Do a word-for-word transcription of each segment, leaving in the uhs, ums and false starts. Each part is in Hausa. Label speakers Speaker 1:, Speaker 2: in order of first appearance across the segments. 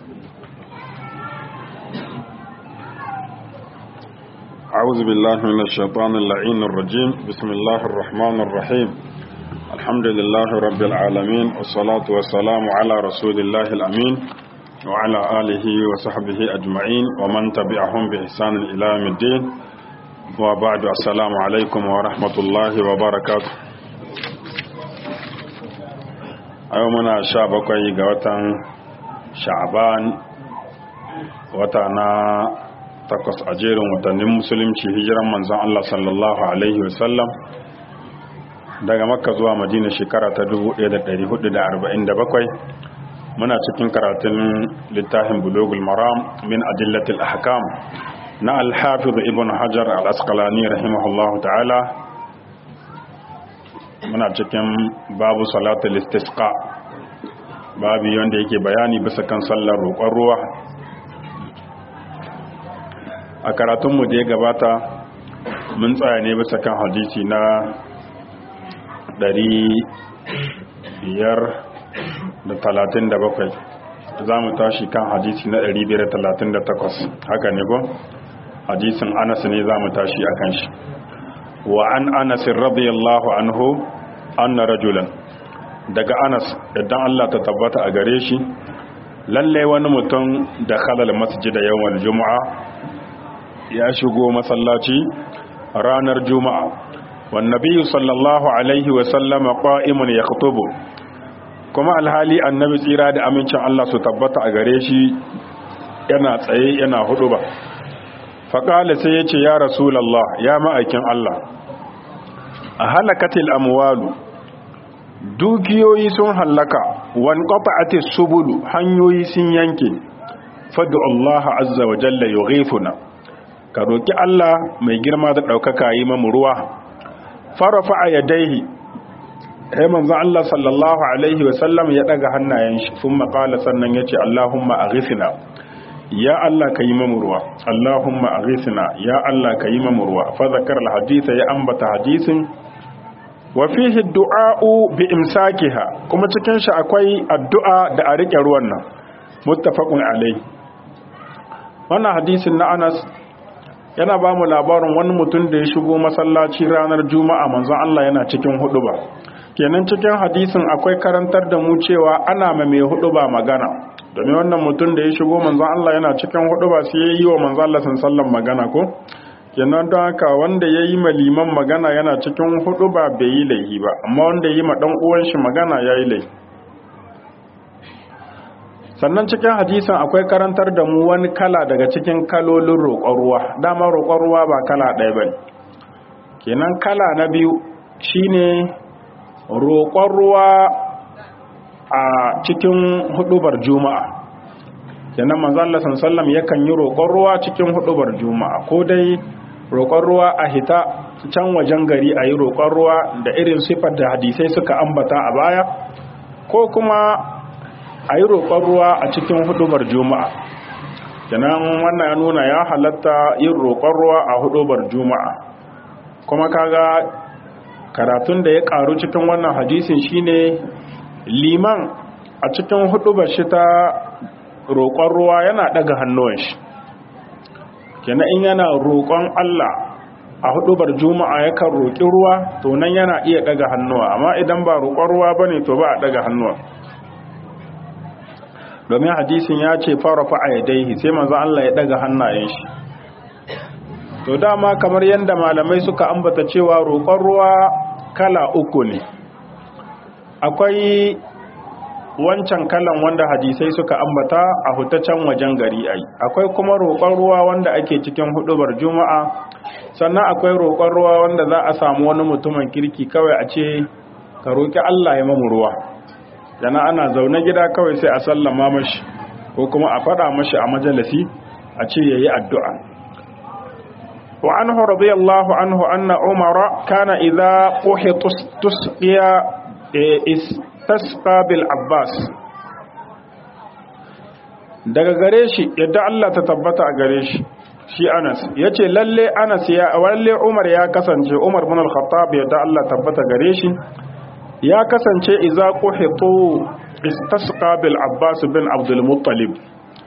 Speaker 1: أعوذ بالله من الشيطان اللعين الرجيم. بسم الله الرحمن الرحيم. الحمد لله رب العالمين، والصلاة والسلام على رسول الله الأمين وعلى آله وصحبه أجمعين ومن تبعهم بإحسان إلى يوم الدين، وبعد. السلام عليكم ورحمة الله وبركاته. يومنا شابكي قوة شعبان وتانا takwas a jerin watannin musulunci, hijiran manzon Allah sallallahu alaihi wasallam daga makka zuwa madina shekara ta dubu ɗaya da ɗari hudu da arba'in da bakwai. muna cikin karatun littafin bulugul maram min adillatil ahkam na al-hafiz ibn hajar al-asqalani rahimahullahu ta'ala. muna cikin babu salatul istisqa, babu wanda yake bayani bisa kan sallar roƙon ruwa. a karatunmu da ya gabata mun tsaya ne bisa kan hadisi na ɗari biyar da talatin da bakwai. za mu tashi kan hadisi na ɗari biyar da talatin da takwas, haka ne ba? hadisin anas ne za mu tashi a kan shi. wa an anas radiyallahu anhu anna rajulan, daga anas idan Allah ta tabbata a gare shi, lalle wani mutum da khalal masjida yawmal juma'a, ya shigo masallaci ranar juma'a, wan nabiyyu sallallahu alaihi wa sallama qa'imun yakhutubu, kuma alhali annabi tsira da amincin Allah su tabbata a gare shi yana tsaye yana huduba. faqala sai yace, ya rasulullah, ya ma'aikin Allah, a halakatil amwalu, dukiyoyi sun halaka, wan qata'atis subulu, hanyoyi sun yanke, fad'u Allah azza wa jalla yughifuna, ka roƙi Allah mai girma da ɗaukaka yi mamu ruwa. farafa a yadaihi, ya manzan Allah sallallahu alaihi wasallam ya ɗaga hannayen shi, sun maƙala sannan ya ce, Allahumma a ghifina, ya Allah ka yi mamu ruwa, Allahumma a ghifina, ya Allah ka yi mamu ruwa. fa zakar al-hadisa, ya ambata hadisin. wa fihi du'a'u bi imsakiha, kuma cikin shi akwai addu'a da a riƙe ruwan nan, muttafaqun alaihi. wannan hadisin na Anas yana ba mu labarin wani mutum da ya shigo masallaci ranar juma'a, manzon Allah yana cikin huduba. kenan cikin hadisin akwai karantar da mu cewa ana ma mai huduba magana, domin wannan mutum da ya shigo manzon Allah yana cikin huduba sai ya yi wa manzon Allah sallallahu magana ko. kenan don haka wanda ya yi ma liman magana yana cikin huduba bai yi laifi ba, amma wanda ya yi ma dan uwan shi magana ya yi laifi. sannan cikin hadisin akwai karantar da mu wani kala daga cikin kalolin roƙon ruwa. dama roƙon ruwa ba kala ɗaya ba ne. kenan kala na biyu shine roƙon ruwa a cikin hudubar juma'a. kenan manzo Allah sallallahu alaihi wasallam yakan yi roƙon ruwa cikin hudubar juma'a, ko dai roƙon ruwa a hita can wajen gari a yi roƙon ruwa da irin sifar da hadisai suka ambata a baya, ko kuma a yi roƙon ruwa a cikin hudubar juma'a. kenan wannan ya nuna ya halatta yin roƙon ruwa a hudubar juma'a. kuma kaga karatun da ya ƙaru cikin wannan hadisin shine liman a cikin hudubar shi ta roƙon ruwa yana ɗaga hannuwan shi. kenan in yana roƙon Allah a hudubar juma'a yakan roƙi ruwa, to nan yana iya ɗaga hannuwa, amma idan ba roƙon ruwa bane to ba a ɗaga hannuwa. domin hadisin ya ce farafa a yadaihi, sai manzo Allah ya daga hannayen shi. to dama kamar yadda malamai suka ambata cewa roƙon ruwa kala uku ne. akwai wancan kalan wanda hadisai suka ambata a hutaccen wajen gari ai, akwai kuma roƙon ruwa wanda ake cikin hudubar juma'a, sannan akwai roƙon ruwa wanda za a samu wani mutumin kirki kawai a ce ka roƙi Allah ya mamu ruwa. dana ana zaune gida kawai sai a sallama mashi, ko kuma a faɗa mashi a majalisi a ce yayi addu'a. wa anhu radiyallahu anhu anna umara kana idza uhita tusqiya istasqa bil abbas. daga gare shi yadda Allah ta tabbata a gare shi shi Anas yace lalle Anas ya walle Umar ya kasance Umar bin al-Khattab yadda Allah tabbata gare shi ya kasance idza quhitu istasqa bil Abbas bin Abdul Muttalib,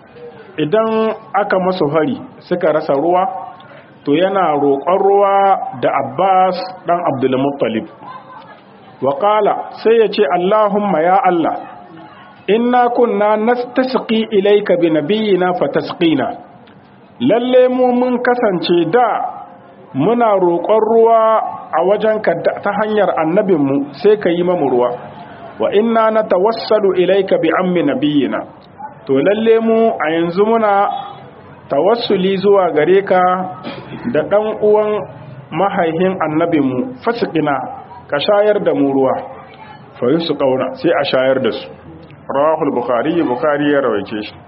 Speaker 1: idan aka masu hari suka rasa ruwa to yana roƙon ruwa da Abbas dan Abdul Muttalib wa qala sai yace Allahumma ya Allah inna kunna nastasqi ilayka bi nabiyyina fatasqina lalle mu mun kasance da muna roƙon ruwa a wajenka ta hanyar annabinmu sai ka yi mamu ruwa wa inna natawassalu ilayka bi ammi nabiyyina to lalle mu a yanzu muna tawassuli zuwa gare ka da dan uwan mahaihin annabinmu fasqina ka shayar da mu ruwa fa yusqauna sai a shayar da su rawahul bukhari bukhari ya rawaice shi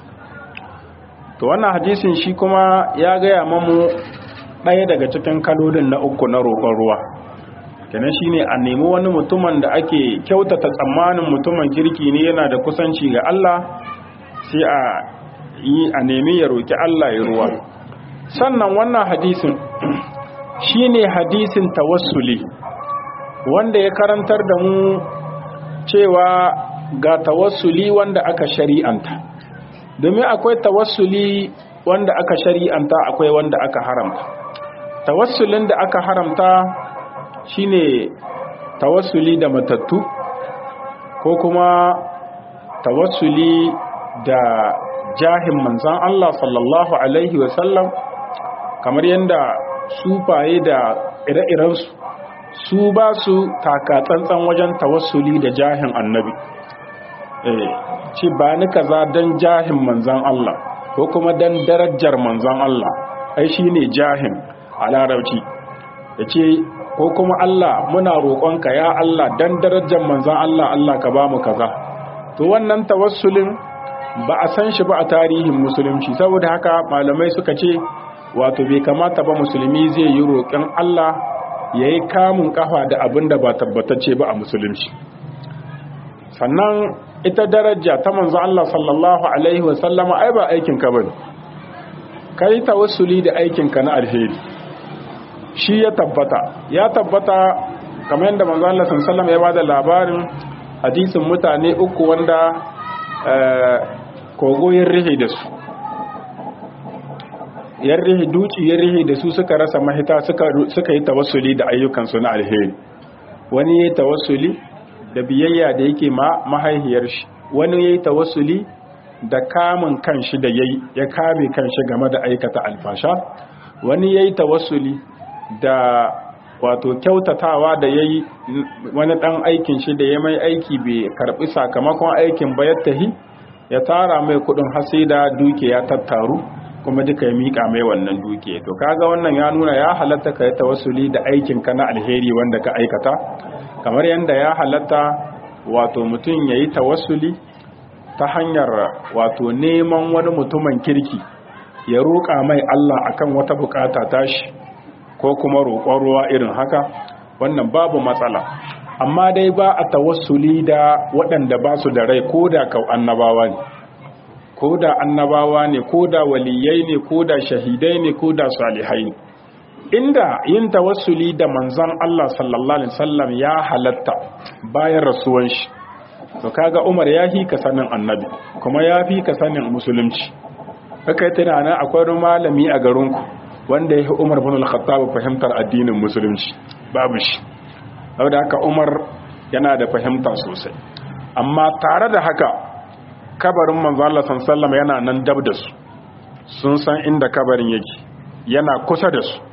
Speaker 1: to wannan hadisin shi kuma ya gaya mamu ɗaya daga cikin kalolin na uku na roƙon ruwa kenan shine a nemi wani mutumin da ake kyautata tsammanin mutumin kirki ne yana da kusanci ga Allah sai a yi a nemi ya roƙi Allah ya ruwa sannan wannan hadisin shine hadisin tawassuli wanda ya karantar da mu cewa ga tawassuli wanda aka shari'anta domin akwai tawassuli wanda aka shari'anta akwai wanda aka haramta tawassulin da aka haramta shine tawassuli da matattu ko kuma tawassuli da jahin manzan Allah sallallahu alaihi wasallam kamar yadda sufaye da ire-irensu su ba su taka tsantsan wajen tawassuli da jahin annabi eh ci ba ni kaza dan jahin manzan Allah ko kuma dan darajar manzan Allah ai shine jahin a larabci yace ko kuma Allah muna roƙonka ya Allah dan darajar manzan Allah Allah ka ba mu kaza to wannan tawassulin ba a san shi ba a tarihin musulunci saboda haka malamai suka ce wato bai kamata ba musulmi zai yi roƙon Allah yayi kamun kafa da abin da ba tabbatacce ba a musulunci sannan ita daraja ta manzo Allah sallallahu alaihi wa sallama ai ba aikin ka bane kai tawassuli da aikin ka na alheri shi ya tabbata ya tabbata kamar yadda manzo Allah sallallahu alaihi wa sallam ya bada labarin hadisin mutane uku wanda kogo ya rihe da su ya rihe duci ya rihe da su suka rasa mahita suka suka yi tawassuli da ayyukansu na alheri wani yayi tawassuli da biyayya da yake ma mahaihiyar shi wani yayi tawassuli da kamun kanshi da yayi ya kame kanshi game da aikata alfasha wani yayi tawassuli da wato kyautatawa da yayi wani dan aikin shi da ya mai aiki bai karbi sakamakon aikin ba yattahi ya tara mai kudin hasida duke ya tattaru kuma duka ya mika mai wannan duke to kaga wannan ya nuna ya halatta ka yi tawassuli da aikin ka na alheri wanda ka aikata kamar yanda ya halatta wato mutum yayi tawassuli ta hanyar wato neman wani mutumin kirki ya roƙa mai Allah akan wata bukata tashi ko kuma roƙon ruwa irin haka wannan babu matsala amma dai ba a tawassuli da waɗanda ba su da rai ko da kau annabawa ne ko da annabawa ne ko da waliyai ne ko da shahidai ne ko da salihai ne inda yin tawassuli da manzon Allah sallallahu alaihi wasallam ya halatta bayan rasuwan shi to kaga Umar ya fi ka sanin annabi kuma ya fi ka sanin musulunci kai tunanin akwai malami a garinku wanda ya fi Umar bin al-Khattab fahimtar addinin musulunci babu shi saboda haka Umar yana da fahimta sosai amma tare da haka kabarin manzo Allah sallallahu alaihi wasallam yana nan dab da su sun san inda kabarin yake yana kusa da su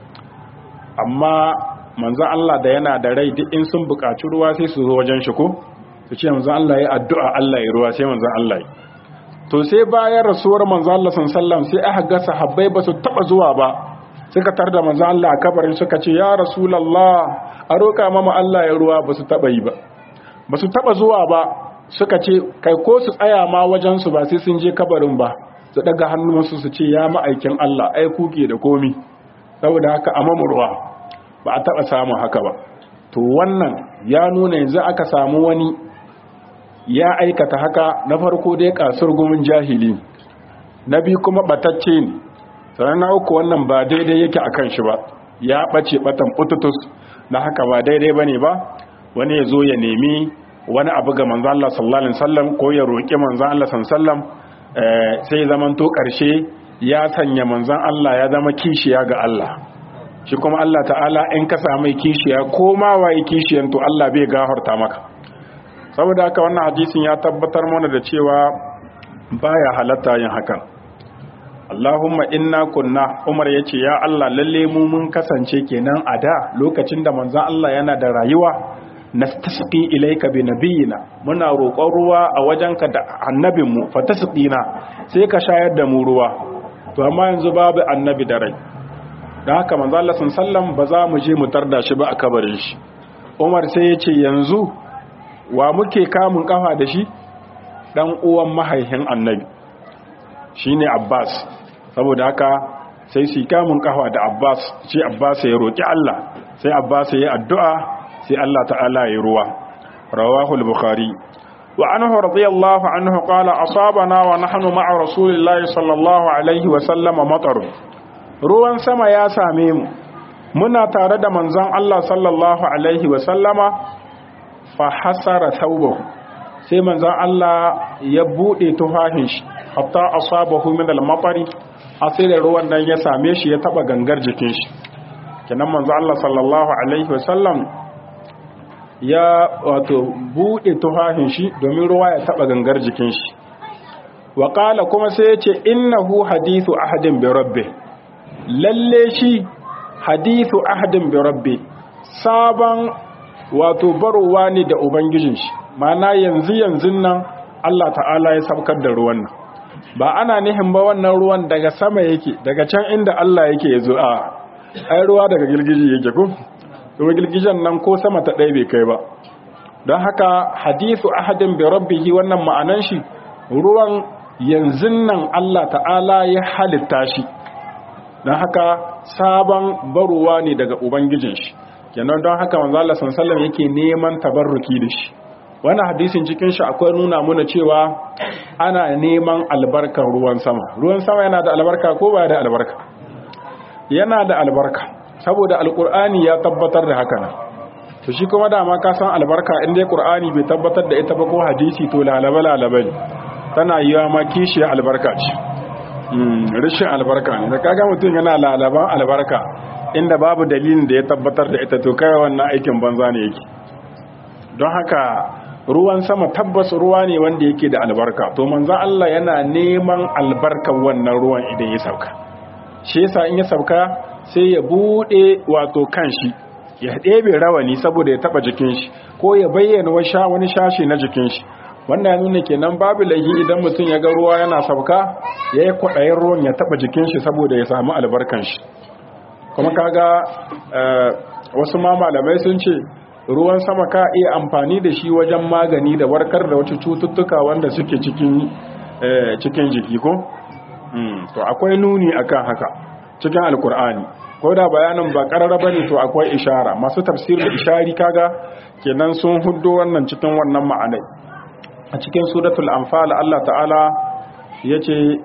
Speaker 1: amma manzo Allah da yana da rai duk in sun buƙaci ruwa sai su zo wajen shi ko su ce manzo Allah ya addu'a Allah ya ruwa sai manzo Allah ya to sai bayan rasuwar manzo Allah sallallahu alaihi wasallam sai aka ga sahabbai ba su taba zuwa ba suka tar da manzo Allah a kabarin suka ce ya rasulullah a roƙa mama Allah ya ruwa ba su taba yi ba ba su taba zuwa ba suka ce kai ko su tsaya ma wajen su ba sai sun je kabarin ba su daga hannunsu su ce ya ma'aikin Allah ai kuke da komi saboda haka a mamurwa ba a taba samu haka ba to wannan ya nuna yanzu aka samu wani ya aikata haka na farko dai kasar gumin jahili na biyu kuma batacce ne sannan na uku wannan ba daidai yake akan shi ba ya bace batan ututus na haka ba daidai bane ba wani ya zo ya nemi wani abu ga manzo Allah sallallahu alaihi wasallam ko ya roki manzo Allah sallallahu alaihi wasallam sai zamanto ƙarshe ya sanya manzon Allah ya zama kishiya ga Allah. Shi kuma Allah ta'ala in ka samu kishiya ko ma waye kishiyan to Allah bai gafarta maka. Saboda haka wannan hadisin ya tabbatar mana da cewa baya halatta yin hakan. Allahumma inna kunna, Umar yace ya Allah lalle mu mun kasance kenan a da lokacin da manzon Allah yana da rayuwa, nastasqi ilayka bi nabiyina, muna roƙon ruwa a wajenka da annabinmu, fatasqina, sai ka shayar da mu ruwa. To amma yanzu babu annabi da rai, dan haka manzon Allah sallallahu alaihi wasallam ba za mu je mu tarda shi ba a kabarin shi. Umar sai yace yanzu wa muke kamun kafa da shi? Dan uwan mahaihin annabi shine Abbas. Saboda haka sai su kamun kafa da Abbas, ce Abbas ya roki Allah, sai Abbas ya addu'a, sai Allah ta'ala ya ruwa. Rawahu al-Bukhari. Wa anhu radiyallahu anhu qala asabana wa nahnu ma'a rasulillahi sallallahu alaihi wa sallama matar. Ruwan sama ya same mu, muna tare da manzon Allah sallallahu alaihi wa sallama, fa hasara thawbahu, sai manzon Allah ya bude tufahin shi hatta asabahu min al-matari, asira ruwan nan ya same shi ya taba gangar jikin shi. Kenan manzon Allah sallallahu alaihi wasallam ya wato bude tufahin shi domin ruwa ya taba gangar jikin shi. Wa qala kuma sai yace innahu hadithu ahadin bi rabbih, lalle shi hadithu ahadin bi rabbih, saban wato barowa ne da ubangijin shi. Mana yanzu yanzu nan Allah ta'ala ya saukar da ruwan nan, ba ana nihin ba wannan ruwan daga sama yake, daga can inda Allah yake yazo. A ai ruwa daga girgiji yake ko, ruwa girgijen nan ko sama ta ɗaya bai kai ba. Don haka hadithu ahadin bi rabbihi, wannan ma'anan shi ruwan yanzu nan Allah ta'ala ya halitta shi, don haka sabon barowa ne daga ubangijin shi. Kenan don haka manzo Allah sallallahu alaihi wasallam yake neman tabarruki da shi. Wannan hadisin cikin shi akwai nuna muna cewa ana neman albarkar ruwan sama. Ruwan sama yana da albarka ko ba da albarka? Yana da albarka, saboda alkur'ani ya tabbatar da haka nan. To shi kuma dama ka san albarka in dai qur'ani bai tabbatar da ita ba ko hadisi, to lalaba lalaba ne, tana yiwa ma kishiya albarka ce. mm rishin albarka ne. Da kaga mutum yana lalaban albarka inda babu dalilin da ya tabbatar da ita, to kai wannan aikin banza ne yake. Don haka ruwan sama tabbas ruwa ne wanda yake da albarka, to manzo Allah yana neman albarkar wannan ruwan idan ya sauka. Shi yasa in ya sauka sai ya bude wato kanshi, ya ɗebe rawani saboda ya taba jikin shi, ko ya bayyana wani shashi na jikin shi. Wannan ya nuna kenan babu laifi idan mutum ya ga ruwa yana sauka, ya yi kwaɗayin ruwan ya taba jikin shi saboda ya samu albarkan shi. Kuma kaga wasu ma malamai sun ce ruwan sama ka iya amfani da shi wajen magani da warkar da wata cututtuka wanda suke cikin cikin jiki ko. To akwai nuni akan haka cikin alkur'ani, ko da bayanin ba karara bane, to akwai ishara. Masu tafsir da ishari kaga kenan sun huddo wannan cikin wannan ma'anai. A cikin suratul anfal Allah ta'ala yace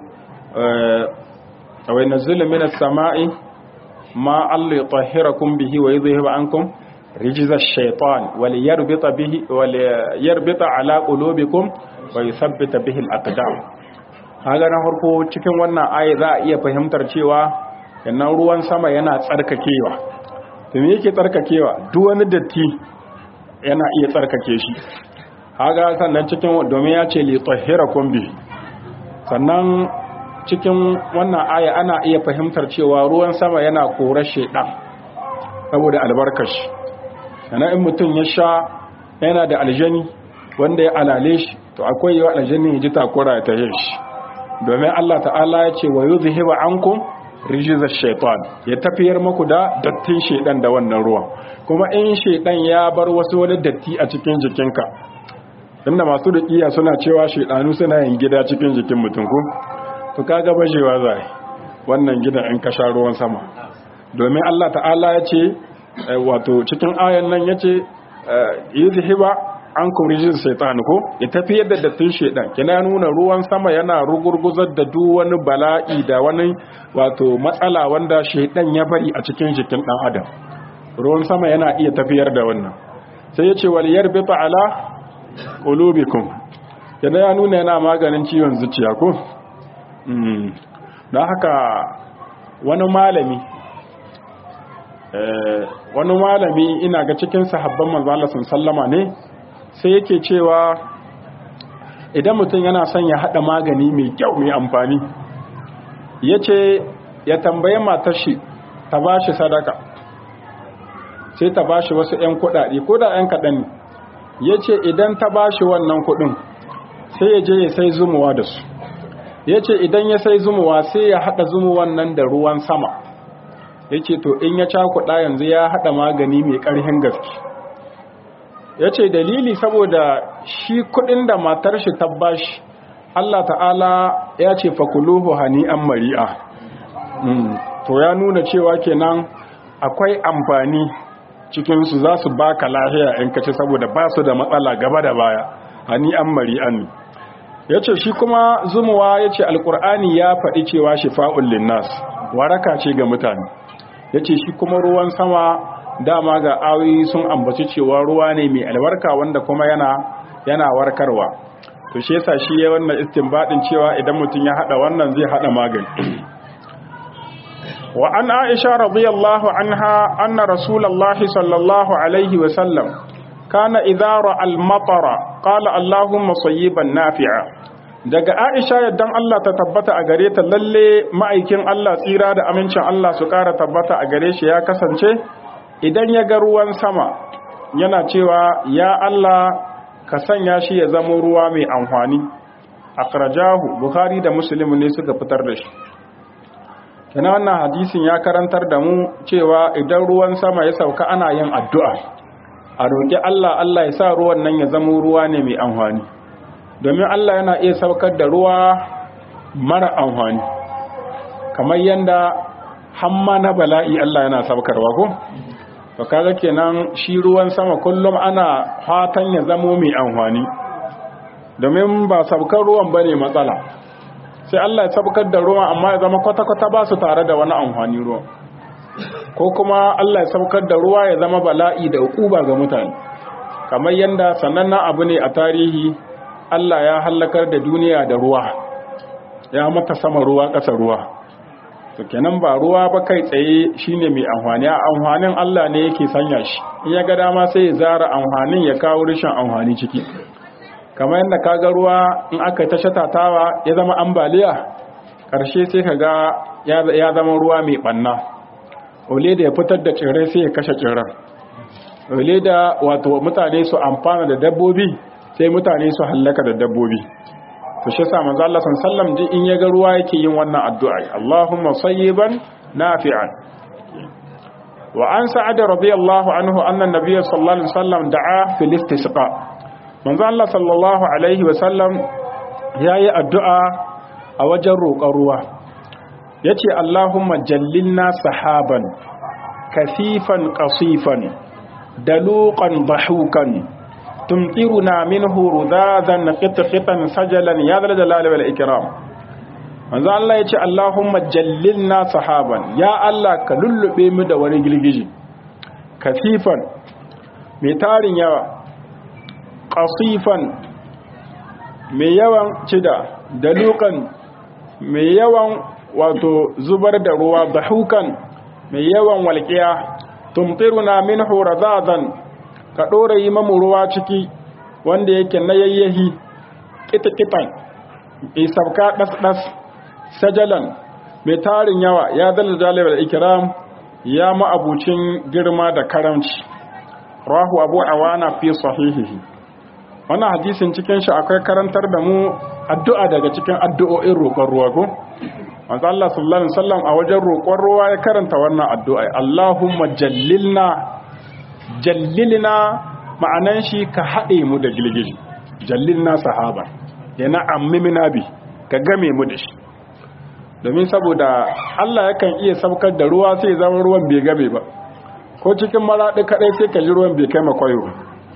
Speaker 1: wa yanzilu minas sama'i ma alla yutahhirakum bihi wa yudhhibu ankum rijza ash-shaytan wa liyarbita bihi wa liyarbita ala qulubikum wa yuthabbita bihi al-aqdam. Haga na farko cikin wannan aya za a iya fahimtar cewa yannan ruwan sama yana tsarkakewa. To me yake tsarkakewa? Duk wani datti yana iya tsarkake shi. Haga sannan cikin, domin ya ce li tahhirakum bihi, sannan cikin wannan aya ana iya fahimtar cewa ruwan sama yana korar shedan saboda albarkashi. Sannan in mutum ya sha yana da aljani wanda ya alale shi, to akwai yawa aljani ya ji takura ya tahe shi, domin Allah ta'ala ya ce wa yuzhibu ankum rijza shaytan, ya tafiyar muku da dattin shedan da wannan ruwan. Kuma in shedan ya bar wasu wani datti a cikin jikinka, inda masu dakiya suna cewa shedanu suna yin gida cikin jikin mutum ko, to kaga bajewa zai wannan gidan in ka sha ruwan sama. Domin Allah ta'ala ya ce wato cikin ayan nan yace yuzhiba ankum rijza shaytan ko, ya tafiyar da dattin shedan. Kina nuna ruwan sama yana rugurguzar da duk wani bala'i da wani wato matsala wanda shedan ya bari a cikin jikin dan adam. Ruwan sama yana iya tafiyar da wannan. Sai yace wal yarbita ala qulubikum, kina ya nuna yana maganin ciwon zuciya ko. don haka wani malami wani malami ina ga cikin sahabban manzo Allah sallama ne sai yake cewa idan mutum yana son ya hada magani mai kyau mai amfani yace ya tambaye matar shi ta bashi sadaka sai ta bashi wasu ƴan kuɗaɗe ko da ƴan kaɗan ne yace idan ta bashi wannan kuɗin sai ya je ya sai zumuwa da su yace idan ya sai zumuwa sai ya hada zumuwan nan da ruwan sama yace to in ya cakuɗa yanzu ya hada magani mai ƙarfin gaske yace dalili saboda shi kuɗin da matar shi ta bashi Allah ta'ala ya ce fakuluhu hani'an mari'a to ya nuna cewa kenan akwai amfani cikinsu za su baka lafiya in kace saboda ba su da matsala gaba da baya hani'an mari'an ne yace shi kuma zumuwa yace alqur'ani ya faɗi cewa shifa'ul linnas waraka ce ga mutane yace shi kuma ruwan sama dama ga ayoyi sun ambaci cewa ruwa ne mai albarka wanda kuma yana yana warkarwa to shi yasa shi ya wannan istinbadin cewa idan mutum ya hada wannan zai hada magani wa an aisha radiyallahu anha anna rasulullahi sallallahu alaihi wa sallam kana idza ra'a al-matara qala allahumma sayyiban nafi'a daga aisha yaddan Allah ta tabbata a gare ta lalle ma'aikin Allah tsira da amincin Allah su kara tabbata a gare shi ya kasance idan ya ga ruwan sama yana cewa ya Allah ka sanya shi ya zama ruwa mai amfani akhrajahu bukhari da muslim ne suka fitar da shi kana wannan hadisin ya karantar da mu cewa idan ruwan sama ya sauka ana yin addu'a a roki Allah Allah ya sa ruwan nan ya zama ruwa ne mai amfani domin Allah yana iya saukar da ruwa mara amfani kamar yanda hamma na bala'i Allah yana saukarwa ko to kaga kenan shi ruwan sama kullum ana fatan ya zamo mai amfani domin ba saukar ruwan bane matsala sai Allah ya saukar da ruwan amma ya zama kwata-kwata ba su tare da wani amfani ruwan ko kuma Allah ya saukar da ruwa ya zama bala'i da ukuba ga mutane kamar yanda sanannen abu ne a tarihi Allah ya halakar da duniya da ruwa ya mata sama ruwa ƙasa ruwa to kenan ba ruwa ba kai tsaye shine mai amfani a amfanin Allah ne yake sanya shi in ya ga dama sai ya zara amfanin ya kawo rishin amfani ciki kamar yadda kaga ruwa in aka ta shatatawa ya zama ambaliya karshe sai kaga ya ya zama ruwa mai banna ole da ya fitar da tsirrai sai ya kashe tsirran ole da wato mutane su amfana da dabbobi sai mutane su hallaka da dabbobi to shi yasa manzo Allah sallallahu alaihi wasallam in ya ga ruwa yake yin wannan addu'a Allahumma sayyiban nafi'an wa an sa'ad radiyallahu anhu anna an-nabiy sallallahu alaihi wasallam da'a fil istisqa manzo Allah sallallahu alaihi wasallam yayi addu'a a wajen roƙon ruwa yace Allahumma jallilna sahaban kasifan qasifan daluqan dahukan tumtiruna minhu rudadan qitqitan sajalan ya dal jalali wal ikram manzo Allah yace Allahumma jallilna sahaban ya Allah ka lullube mu da wani gilgiji kasifan mai tarin yawa qasifan mai yawan cida dalukan mai yawan wato zubar da ruwa dahukan mai yawan walqiya tumtiruna minhu rudadan ka ɗora yi mamu ruwa ciki wanda yake na yayyahi ƙita-ƙitan isabka ɗas-ɗas sajalan mai tarin yawa ya dala jalibar ikiram ya ma'abucin girma da karamci rahu abu awana fi sahihihi wannan hadisin cikin shi akwai karantar da mu addu'a daga cikin addu'o'in roƙon ruwa ko manzo Allah sallallahu alaihi wasallam a wajen roƙon ruwa ya karanta wannan addu'a Allahumma jallilna jallilna ma'anan shi ka haɗe mu da gilgiji jallilna sahaba yana ammimina bi ka game mu da shi domin saboda Allah yakan iya saukar da ruwa sai zama ruwan bai game ba ko cikin maraɗi kaɗai sai ka ji ruwan bai kai makwayo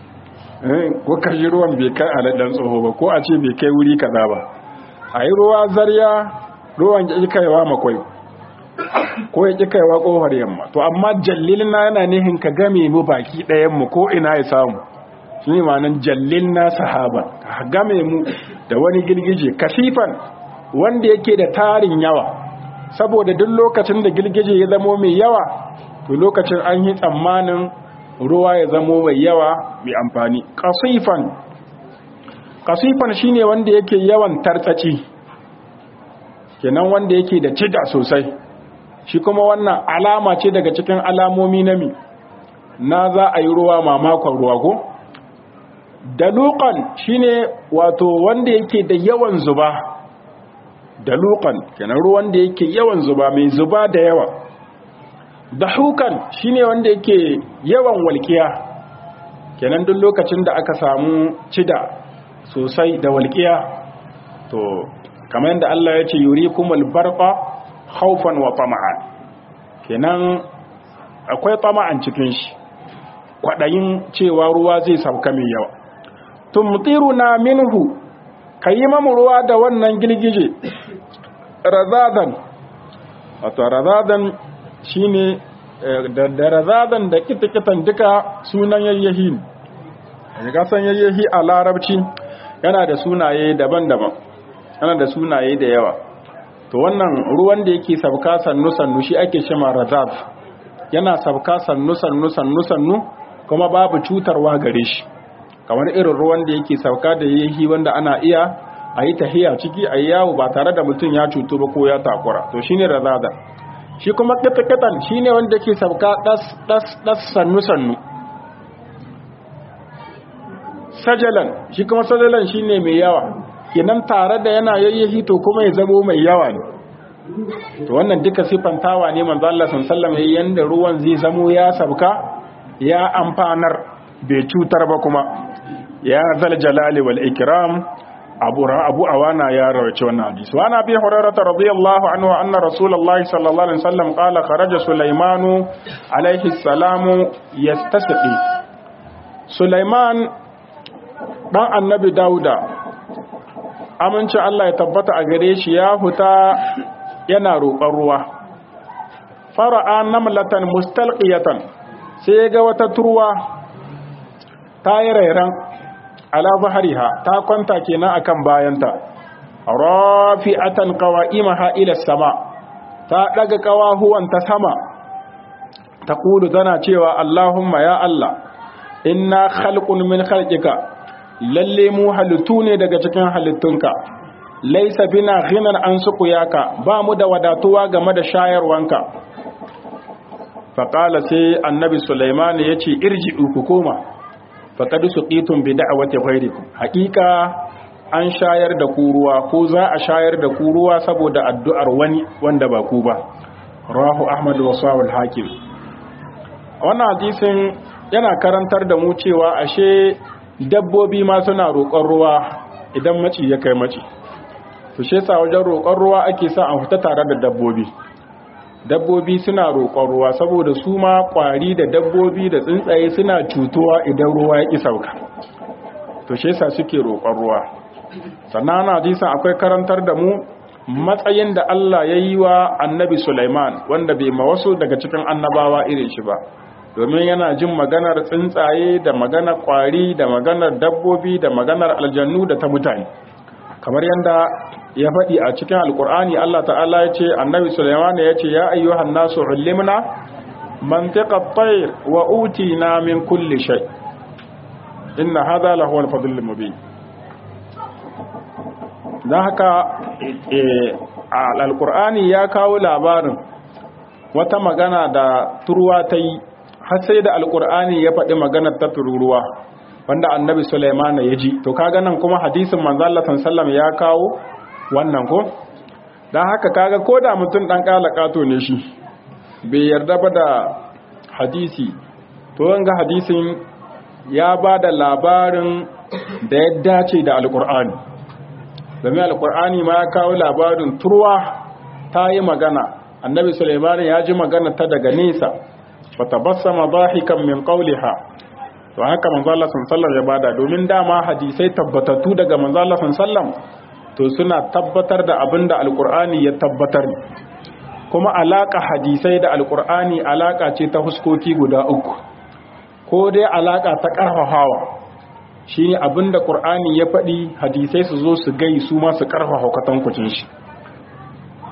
Speaker 1: ko ka ji ruwan bai kai alaɗan tsoho ba ko a ce bai kai wuri kaza ba a yi ruwa zarya ruwan ya kaiwa makwayo ko ya ƙi kaiwa ƙofar yamma to amma jallilna yana nihin ka game mu baki ɗayanmu ko ina ya samu shi ne ma'anin jallilna sahaba ka game mu da wani girgije kasifan wanda yake da tarin yawa, saboda duk lokacin da girgije ya zamo mai yawa to lokacin an yi tsammanin ruwa ya zamo mai yawa mai amfani. Qasifan Qasifan shine wanda yake yawan tartsaci, kenan wanda yake da cida sosai, shi kuma wannan alama ce daga cikin alamomi na mi na za a yi ruwa mamakon ruwa ko. Daluqan shine wato wanda yake da yawan zuba, daluqan kenan ruwan da yake yawan zuba, mai zuba da yawa. Dahukan shine wanda yake yawan walƙiya, kenan duk lokacin da aka samu cida sosai da walƙiya to kamar yadda Allah ya ce yurikumul barqa khawfan wa tama'an, kenan akwai tama'an cikin shi, kwadayin cewa ruwa zai sauka mai yawa. Tumtiruna minhu, kayi mamu ruwa da wannan girgije. Razadan, wato razadan shine da, da razadan da kitikitan duka sunan yayyahi ne. Ga san yayyahi a larabci yana da sunaye daban-daban, yana da sunaye da yawa. To wannan ruwan da yake sabka sannu sannu shi ake cewa razaz, yana sabka sannu sannu sannu sannu kuma babu cutarwa gare shi, kamar irin ruwan da yake sauka da yayi wanda ana iya a yi tahiya ciki a yi yawo ba tare da mutum ya cutu ba ko ya takura, to shine razada. Shi kuma kitakatan shine wanda yake sauka das das das sannu sannu. Sajalan shi kuma sajalan shine mai yawa, kenan tare da yana yayyahi to kuma ya zamo mai yawa ne. To wannan duka sifantawa ne manzo Allah sallallahu alaihi wasallam yanda ruwan zai zamo ya sauka ya amfanar bai cutar ba kuma. Ya zal jalali wal ikram, abu abu awana ya rawaci wannan hadisi. Wa nabi hurairah radiyallahu anhu anna rasulullahi sallallahu alaihi wasallam qala kharaja sulaimanu alaihi salamu yastasqi. Sulaiman dan annabi Dauda, amince Allah ya tabbata a gare shi, ya huta yana roƙon ruwa. Fara'a namlatan mustalqiyatan, sai ga wata turwa ta yi rairan ala zahariha, ta kwanta kenan akan bayanta. Rafi'atan qawa'imaha ila sama, ta daga kawahuwan ta sama. Ta kulu tana cewa Allahumma ya Allah, inna khalqun min khalqika, lalle mu halittu ne daga cikin halittunka. Laisa bina ghinan an suqyaka, ba mu da wadatuwa game da shayarwanka. Faqala sai annabi Sulaiman yace irji'u ku koma, faqad suqitum bi da'wati ghayrikum, haqiqa an shayar da ku ruwa ko za a shayar da ku ruwa saboda addu'ar wani wanda ba ku ba. Rawahu Ahmad wa Sahih al-Hakim. Wannan hadisin yana karantar da mu cewa ashe dabbobi ma suna roƙon ruwa idan maci ya kai maci. To shi yasa wajen roƙon ruwa ake sa a fita tare da dabbobi. Dabbobi suna roƙon ruwa saboda su ma ƙwari da dabbobi da tsuntsaye suna cutuwa idan ruwa ya ƙi sauka. To shi yasa suke roƙon ruwa. Sannan ana hadisin akwai karantar da mu matsayin da Allah ya yi wa annabi Sulaiman, wanda bai ma wasu daga cikin annabawa irin shi ba. Domin yana jin maganar tsuntsaye da maganar ƙwari da maganar dabbobi da maganar aljannu da ta mutane. Kamar yadda ya faɗi a cikin alkur'ani, Allah ta'ala ya ce annabi Sulaiman ya ce ya ayyuhan nasu ullimna mantiqat tayr wa utina min kulli shay, inna hadha lahu al-fadlul mubin. Dan haka alkur'ani ya kawo labarin wata magana da turwa ta yi, har sai da alkur'ani ya faɗi maganar ta tururuwa wanda annabi Sulaiman ya ji. To kaga nan kuma hadisin manzo Allah sallallahu alaihi wasallam ya kawo wannan ko. Dan haka kaga koda mutum dan kalakato ne shi bai yarda ba da hadisi, to wanga hadisin ya bada labarin da ya dace da alkur'ani. Domin alkur'ani ma ya kawo labarin turwa ta yi magana, annabi Sulaiman ya ji magana ta daga nesa, fatabassama dahikan min qawliha. To haka manzo Allah sallallahu alaihi wasallam ya bada, domin dama hadisai tabbatattu daga manzo Allah sallallahu alaihi wasallam to suna tabbatar da abinda alqur'ani ya tabbatar. Kuma alaka hadisai da alqur'ani alaka ce ta huskoki guda uku. Ko dai alaka ta karfafawa, shine abinda qur'ani ya faɗi hadisai su zo su gai su ma su karfafa kwatankwacin shi.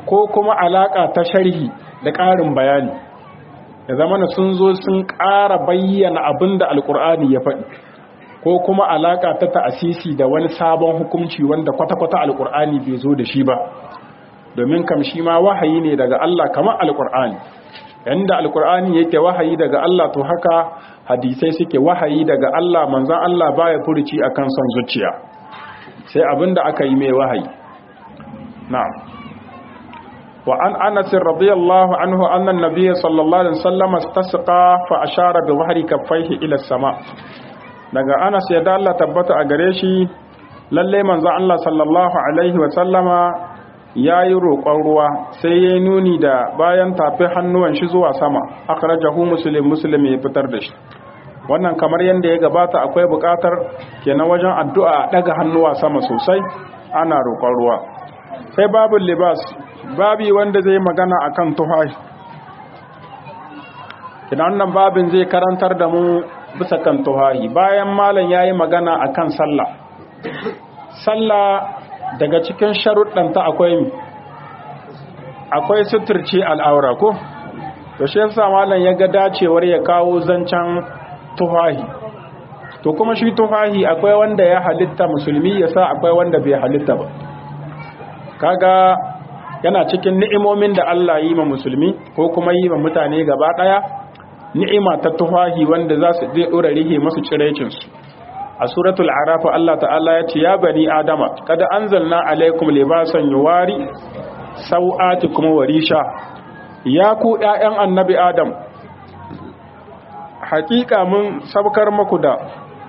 Speaker 1: ko kuma alaka ta sharhi da ƙarin bayani ya zama sun zo sun ƙara bayyana abinda alkur'ani ya faɗi ko kuma alaka ta ta'asisi da wani sabon hukunci wanda kwata-kwata alkur'ani bai zo da shi ba domin kam shi ma wahayi ne daga Allah kamar alkur'ani yanda alkur'ani yake wahayi daga Allah to haka hadisai suke wahayi daga Allah manzon Allah baya furuci akan son zuciya sai abinda aka yi mai wahayi na'am wa an Anas radiyallahu anhu anna an-nabiy sallallahu alaihi wasallam istasqa fa ashara bi dhahri kaffaihi ila as-sama daga Anas ya dalla tabbata a gare shi lalle manzon Allah sallallahu alaihi wasallama yayi roƙon ruwa sai yayi nuni da bayan tafi hannuwan shi zuwa sama akhrajahu muslim muslim ya fitar da shi wannan kamar yanda ya gabata akwai buƙatar kenan wajen addu'a daga hannuwa sama sosai ana roƙon ruwa sai babul libas babi wanda zai magana akan tufafi kidan nan babin zai karantar da mu bisa kan tufafi bayan malam yayi magana akan sallah sallah daga cikin sharuɗanta akwai akwai suturci al'aura ko to shi yasa malam ya ga dacewar ya kawo zancan tufahi to kuma shi tufahi akwai wanda ya halitta musulmi yasa akwai wanda bai halitta ba kaga yana cikin ni'imomin da Allah yi ma musulmi ko kuma yi ma mutane gaba daya ni'ima ta tufahi wanda za su zai dora rihe masu cirecin su a suratul araf Allah ta'ala ya ce ya bani adama kada anzalna alaikum libasan yuwari sau'atikum warisha ya ku ƴaƴan annabi adam hakika mun sabkar muku da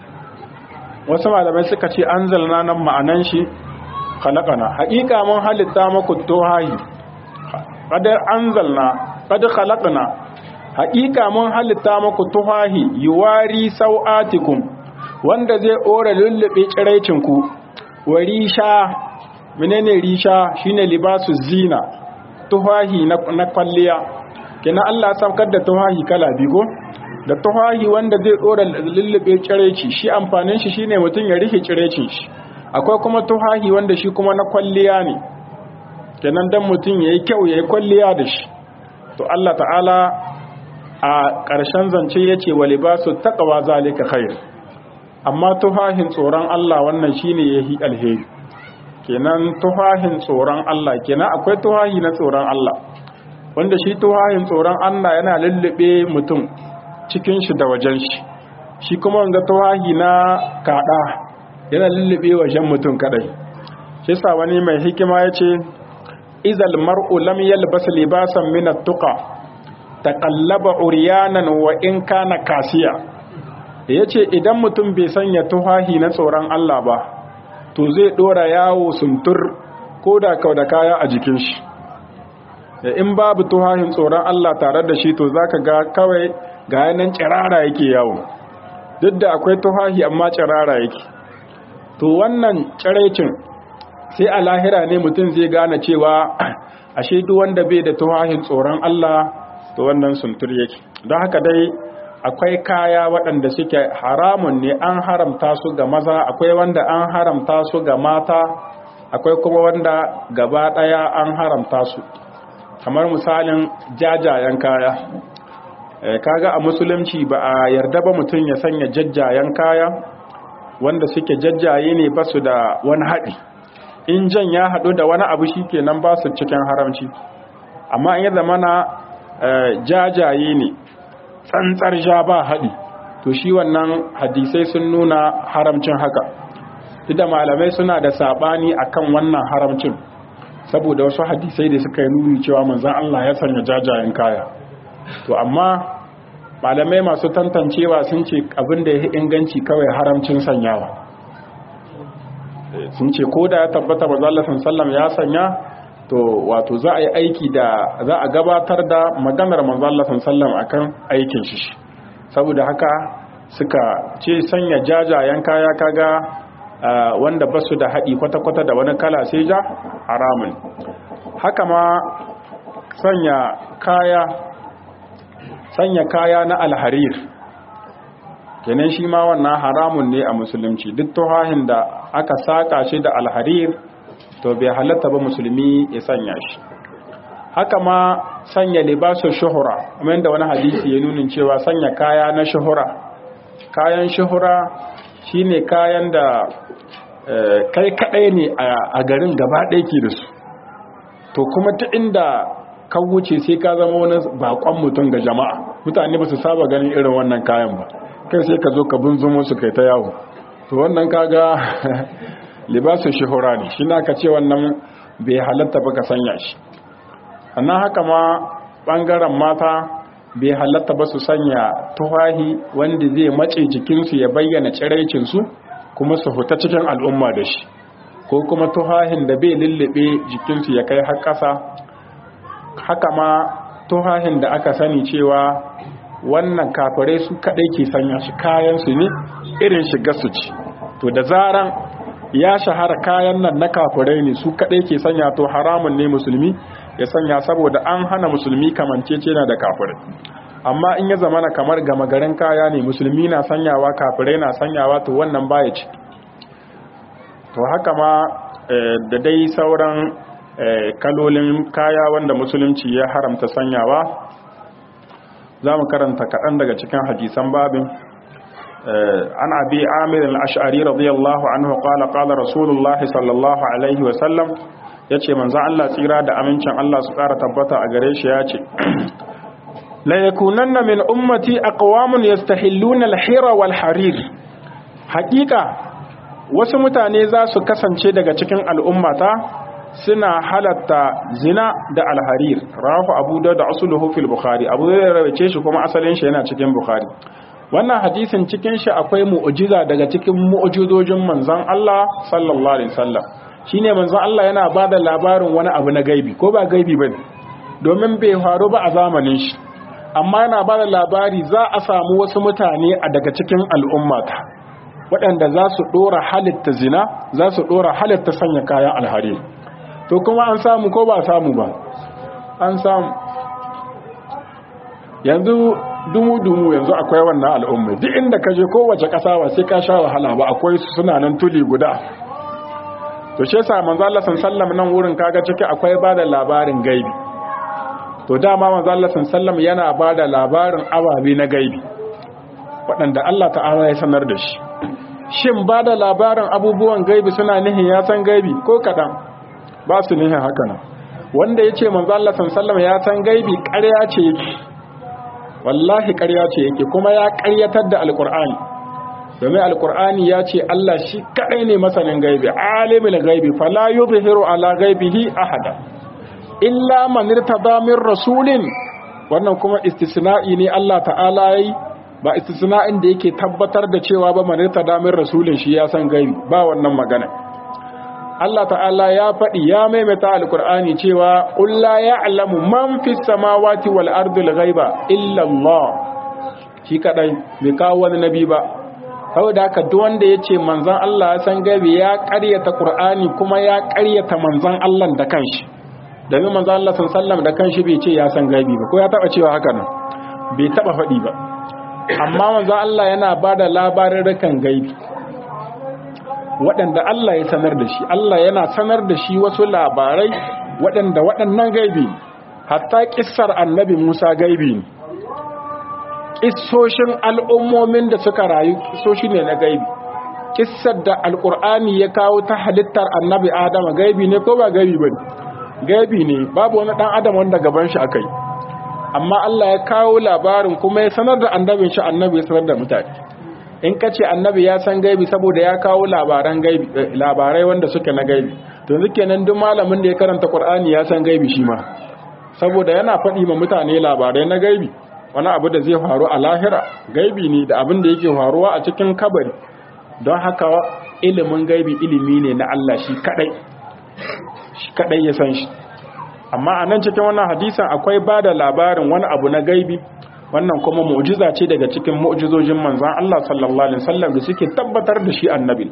Speaker 1: wasu malamai suka ce anzalna nan ma'anan shi khalaqana hakika mun halitta muku tuhahi kada anzalna kada khalaqna hakika mun halitta muku tuhahi yuwari sau'atikum wanda zai ora lullube tsiraicinku wa risha menene risha shine libasu zina tuhahi na, na kwalliya kina Allah saukar da tuhahi kala bigo da tuhahi wanda zai ora lullube tsiraici shi amfanin shi shine mutun ya rike tsireicin shi akwai kuma tuhahi wanda shi kuma na kwalliya ne kenan dan mutun yayi kyau yayi kwalliya da shi to Allah ta'ala a ƙarshen zance yace wa libasu taqwa zalika khair amma tufahin tsoron Allah wannan shine yahi alheri kenan tufahin tsoron Allah kenan akwai tufahi na tsoron Allah wanda shi tufahin tsoron Allah yana lullube mutum cikin shi da wajen shi shi kuma wanga tufahi na kada yana lullube wajen mutum kadai shi yasa wani mai hikima yace izal mar'u lam yalbas libasan min at-tuqa taqallaba uryanan wa in kana kasiya ya ce idan mutum bai sanya tuhahi na tsoron Allah ba to zai dora yawo suntur ko da kau da kaya a jikin shi in babu tuhahin tsoron Allah tare da shi to zaka ga kawai ga yanan cirara yake yawo duk da akwai tuhahi amma cirara yake to wannan ciraicin sai a lahira ne mutum zai gane cewa ashe duk wanda bai da tuhahin tsoron Allah to wannan suntur yake don haka dai akwai kaya waɗanda suke haramun ne an haramta su ga maza akwai wanda an haramta su ga mata akwai kuma wanda gaba ɗaya an haramta su kamar misalin jajayen kaya e, kaga a musulunci ba a yarda ba mutum ya sanya jajjayen kaya wanda suke jajjaye ne ba su da wani haɗi in jan ya haɗu da wani abu shi kenan ba su cikin haramci amma in ya zamana e, jajaye ne tsantsar ja ba haɗi to shi wannan hadisai sun nuna haramcin haka da malamai suna da saɓani akan wannan haramcin saboda wasu hadisai da suka yi nuni cewa manzon Allah ya sanya jajayen kaya to amma malamai masu tantancewa sun ce abin da ya inganci kawai haramcin sanyawa sun ce ko da ya tabbata manzon Allah sallallahu ya sanya to wato za a yi aiki da za a gabatar da maganar manzon Allah sallallahu akan aikin shi saboda haka suka ce sanya jajayen kaya kaga wanda basu da haɗi kwata-kwata da wani kala sai ja haramun haka ma sanya kaya sanya kaya na alharir kenan shi ma wannan haramun ne a musulunci duk tuhahin da aka saka shi da alharir to bai halatta ba musulmi ya sanya shi
Speaker 2: haka ma sanya libasul shuhura kamar da wani hadisi ya nuna cewa sanya kaya na shuhura, kayan shuhura shine kayan da kai kadai ne a garin gaba ɗaya ke da su, to kuma ta inda ka wuce sai ka zama wani bakon mutum ga jama'a, mutane ba su saba ganin irin wannan kayan ba, kai sai ka zo ka bunzumo su kai ta yawo, to wannan kaga libasin shuhura ne, shi na ka ce wannan bai halatta ba ka sanya shi. sannan haka ma ɓangaren mata bai halatta ba su sanya tufahi wanda zai mace jikinsu ya bayyana tsiraicinsu kuma su huta cikin al'umma da shi, ko kuma tuhahin da bai lullube jikinsu ya kai har ƙasa. Haka ma tuhahin da aka sani cewa wannan kafirai su kaɗai ke sanya shi, kayansu ne irin shiga su ci, to da zaran ya shahara kayan nan na kafirai ne su kaɗai ke sanya, to haramun ne musulmi ya sanya, saboda an hana musulmi kamancece na da kafirai. Amma in ya zama na kamar gama garin kaya ne, musulmi na sanyawa kafirai na sanyawa, to wannan baya ci. To haka ma da dai sauran kalolin kaya wanda musulunci ya haramta sanyawa, za mu karanta kaɗan daga cikin hadisan babin. an abi amir al-ash'ari radiyallahu anhu qala qala rasulullahi sallallahu alaihi wa sallam, yace manzo Allah tsira da amincin Allah su ƙara tabbata a gare shi yace la yakunanna min ummati aqwamun yastahilluna al-hira wal harir, haqiqa wasu mutane za su kasance daga cikin al'ummata suna halatta zina da alharir. Rawahu Abu Dawud da asluhu fil Bukhari, Abu Dawud ya rawace shi kuma asalin shi yana cikin Bukhari. Wannan hadisin cikin shi akwai mu'jiza daga cikin mu'jizojin manzon Allah sallallahu alaihi wasallam. Shine manzon Allah yana bada labarin wani abu na gaibi, ko ba gaibi bane, domin bai faru ba a zamanin shi, amma yana bada labari za a samu wasu mutane a daga cikin al'ummata waɗanda za su ɗora halitta zina, za su ɗora halitta sanya kayan alhari. To kuma an samu ko ba samu ba? An samu. Yanzu dumu-dumu yanzu akwai wannan al'umma, duk inda ka je kowace ƙasa ba sai ka sha wahala ba, akwai su suna nan tuli guda. To shi yasa manzo Allah sallallahu nan wurin kaga ciki akwai bada labarin gaibi. To dama manzo Allah sallallahu yana bada labarin ababe na gaibi waɗanda Allah ta'ala ya sanar da shi. Shin ba da labarin abubuwan gaibi suna nihin ya san gaibi ko kaɗan? Ba su nihin haka nan. Wanda ya ce manzo Allah sallallahu ya san gaibi ƙarya ce yake, wallahi ƙarya ce yake, kuma ya ƙaryatar da alƙur'ani, domin alƙur'ani ya ce Allah shi kaɗai ne masanin gaibi, alimul gaibi fala yuzhiru ala gaibihi ahada illa man irtada min rasulin. Wannan kuma istisna'i ne Allah ta'ala yayi, ba istisna'in da yake tabbatar da cewa ba man irtada min rasulin shi ya san gaibi, ba wannan magana. Allah ta'ala ya faɗi ya maimaita alkur'ani cewa qul la ya'lamu man fis samawati wal ardi al ghaiba illa Allah, shi kadai bai kawo wani nabi ba. Saboda haka duk wanda yace manzon Allah ya san gaibi ya ƙaryata Qur'ani kuma ya ƙaryata manzon Allah da kanshi. Domin manzon Allah sallallahu alaihi wasallam da kanshi bai ce ya san gaibi ba, ko ya taba cewa haka nan? Bai taba faɗi ba. Amma manzon Allah yana bada labarin rakan gaibi waɗanda Allah ya sanar da shi. Allah yana sanar da shi wasu labarai waɗanda waɗannan gaibi, hatta kissar annabi Musa gaibi ne, kissoshin al'ummomin da suka rayu kissoshi ne na gaibi, kissar da alƙur'ani ya kawo ta halittar annabi Adama gaibi ne ko ba gaibi ba ne? Gaibi ne, babu wani ɗan adam wanda gaban shi aka yi, amma Allah ya kawo labarin kuma ya sanar da annabin shi, annabi ya sanar da mutane. In ka ce annabi ya san gaibi saboda ya kawo labaran gaibi, labarai wanda suke na gaibi, to yanzu kenan duk malamin da ya karanta Qur'ani ya san gaibi shi ma, saboda yana faɗi ma mutane labarai na gaibi, wani abu da zai faru a lahira gaibi ne, da abin da yake faruwa a cikin kabari. Don haka ilimin gaibi ilimi ne na Allah shi kadai, shi kadai ya san shi. Amma a nan cikin wannan hadisin akwai ba da labarin wani abu na gaibi, wannan kuma mu'jiza ce daga cikin mu'jizojin manzon Allah sallallahu alaihi wasallam da suke tabbatar da shi annabi.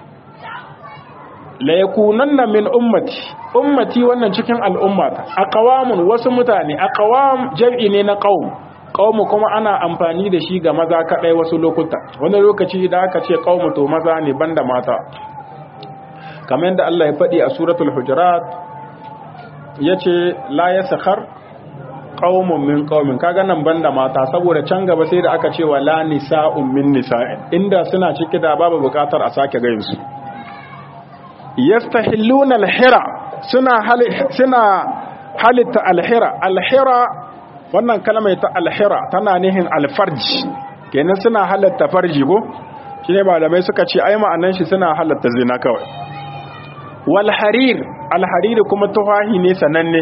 Speaker 2: La yakunanna min ummati, ummati wannan cikin al'ummata, aqwamun wasu mutane, aqwam jam'i ne na qaum, qaum kuma ana amfani da shi ga maza kadai wasu lokuta, wani lokaci idan aka ce qaum to maza ne banda mata, kamar yadda Allah ya faɗi a suratul hujurat yace la yasakhar qaumun min qaumin, kaga nan banda mata saboda can gaba sai da aka ce wala nisa'un min nisa'in, inda suna ciki da babu bukatar a sake gayin su. Yastahilluna al-hira, suna hali suna halitta al-hira. Al-hira wannan kalmar ta al-hira tana nihin al-farj, kenan suna halatta farji ko shine malamai suka ce ai ma'anan shi suna halatta zina kawai. Wal harir, al-harir kuma tufahi ne sananne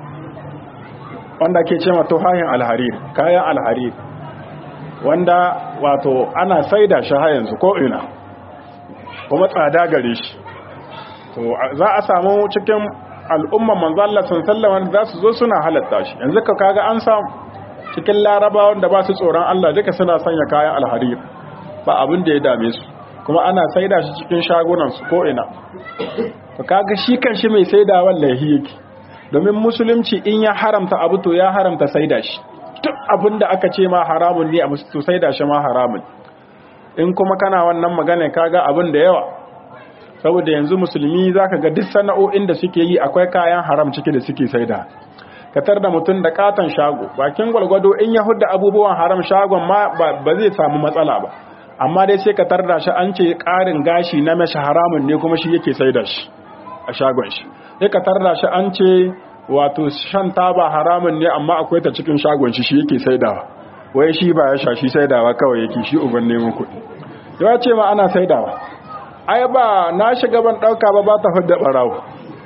Speaker 2: wanda ke ce ma tufahin al-harir, kayan al-harir wanda wato ana saida shi har yanzu ko ina kuma tsada gare shi. to za a samu cikin al'umman manzo Allah sallallahu alaihi wasallam za su zo suna halatta shi. Yanzu ka kaga an samu cikin larabawan da ba su tsoron Allah duka suna sanya kayan al-harir, ba abin da ya dame su, kuma ana saida shi cikin shagunan su ko ina. to kaga shi kanshi mai saida wallahi yake, domin musulunci in ya haramta abu to ya haramta saida shi. Duk abin da aka ce ma haramun ne a musulunci saida shi ma haramun. In kuma kana wannan magana kaga abin da yawa, saboda yanzu musulmi zaka ga duk sana'o'in da suke yi akwai kayan haram ciki da suke saida. Ka tar da mutum da katon shago, bakin gwalgwado in ya hudda abubuwan haram shagon ma ba zai samu matsala ba, amma dai sai ka tar da shi an ce ƙarin gashi na mashi haramun ne kuma shi yake saida shi a shagon shi. Sai ka tar da shi an ce wato shan taba haramun ne amma akwai ta cikin shagon shi shi yake saidawa, wai shi ba ya sha shi saidawa kawai yake, shi uban neman kuɗi. Yawa ce ma ana saidawa, ai ba na shiga ban ɗauka ba ba ta hudda ɓarawo.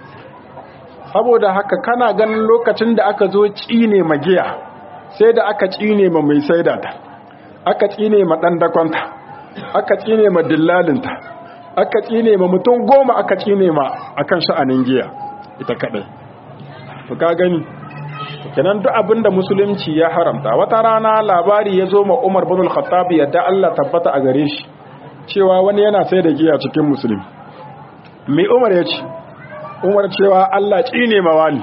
Speaker 2: Saboda haka kana ganin lokacin da aka zo tsine magiya sai da aka tsine ma mai saida ta, aka tsine ma ɗan dakonta, aka tsine ma dillalinta, aka tsine ma mutum goma aka tsine ma akan sha'anin giya ita kaɗai. to ka gani kenan duk abinda musulunci ya haramta. Wata rana labari ya zo ma Umar bin al-Khattab yadda Allah tabbata a gare shi cewa wani yana sai da giya cikin musulmi. Mai Umar ya ce, Umar cewa Allah tsine ma wani,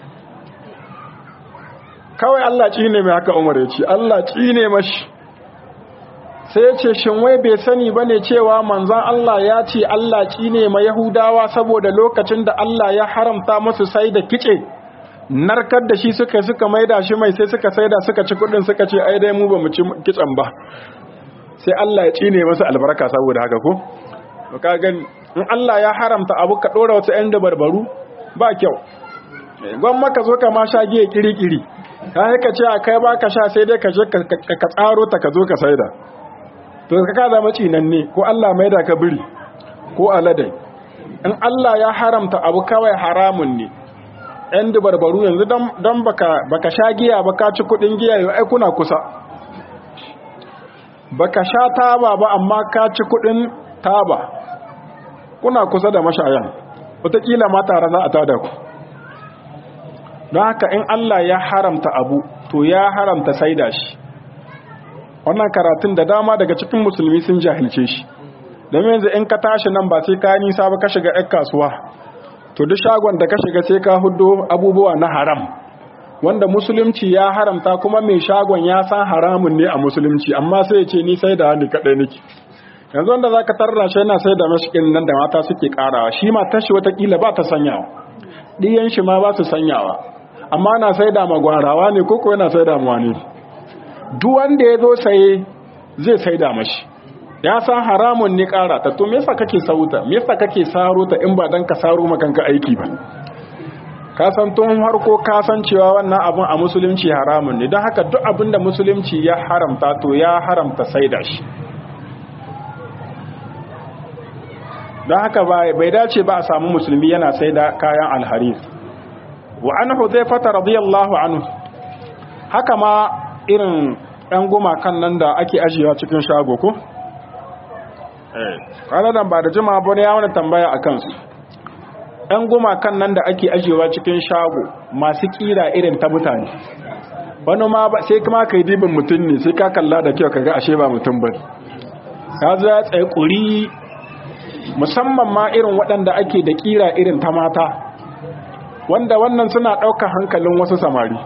Speaker 2: kawai Allah tsine mai haka. Umar ya ce Allah tsine mashi. Sai ya ce shin wai bai sani bane cewa manzon Allah ya ce Allah tsine ma Yahudawa saboda lokacin da Allah ya haramta musu sai da kice, narkar da shi suka suka maida shi mai sai suka saida suka ci kudin suka ce ai dai mu ba mu ci kitsan ba, sai Allah ya tsine masa albarka saboda haka ko. to ka gani in Allah ya haramta abu ka dora wata yan dabarbaru ba kyau. gwan maka zo ka ma sha giye kirikiri, ka haka ce a kai baka sha sai dai ka je ka tsaro ta ka zo ka saida, to ka kada macinan ne ko Allah maida ka biri ko aladai. in Allah ya haramta abu kawai haramun ne. ‘yan dubarbaru yanzu don baka sha giya ba ka ci kudin giya yau ai kuna kusa, baka sha taba ba amma ka ci kudin taba, kuna kusa da mashayan, wataƙila ma tare za a tada ku. don haka in Allah ya haramta abu to ya haramta saida shi. wannan karatun da dama daga cikin musulmi sun jahilce shi, don yanzu in ka tashi nan ba sai ka nisa ba ka shiga ‘yan kasuwa, to duk shagon da ka shiga sai ka hudo abubuwa na haram wanda musulunci ya haramta, kuma mai shagon ya san haramun ne a musulunci amma sai ya ce ni sai da hannu kaɗai nake. yanzu wanda za ka tarra shi yana sai da mashikin nan da mata suke ƙarawa, shi matar shi watakila ba ta sanyawa, ɗiyan shi ma ba su sanyawa, amma na sai da magwarawa ne koko yana sai da muwa ne. duk wanda ya zo saye zai sai da mashi, ya san haramun ne ƙara ta. to me yasa kake sauta, me yasa kake saro ta in ba dan ka saro makanka aiki ba? ka san tun harko ka san cewa wannan abun a musulunci haramun ne, don haka duk abin da musulunci ya haramta to ya haramta saida shi. don haka bai dace ba a samu musulmi yana saida kayan alharir. wa an Hudhaifah radiyallahu anhu, haka ma irin ɗan gumakan nan da ake ajiyewa cikin shago ko ranar ba da jima bane ya wani tambaya a kansu. ɗan gumakan nan da ake ajiyewa cikin shago masu kira irin ta mutane, wani ma sai kuma ka yi dibin mutum ne, sai ka kalla da kyau kaga ashe ba mutum ba. ya zo ya tsaye ƙuri, musamman ma irin waɗanda ake da kira irin ta mata, wanda wannan suna ɗaukar hankalin wasu samari.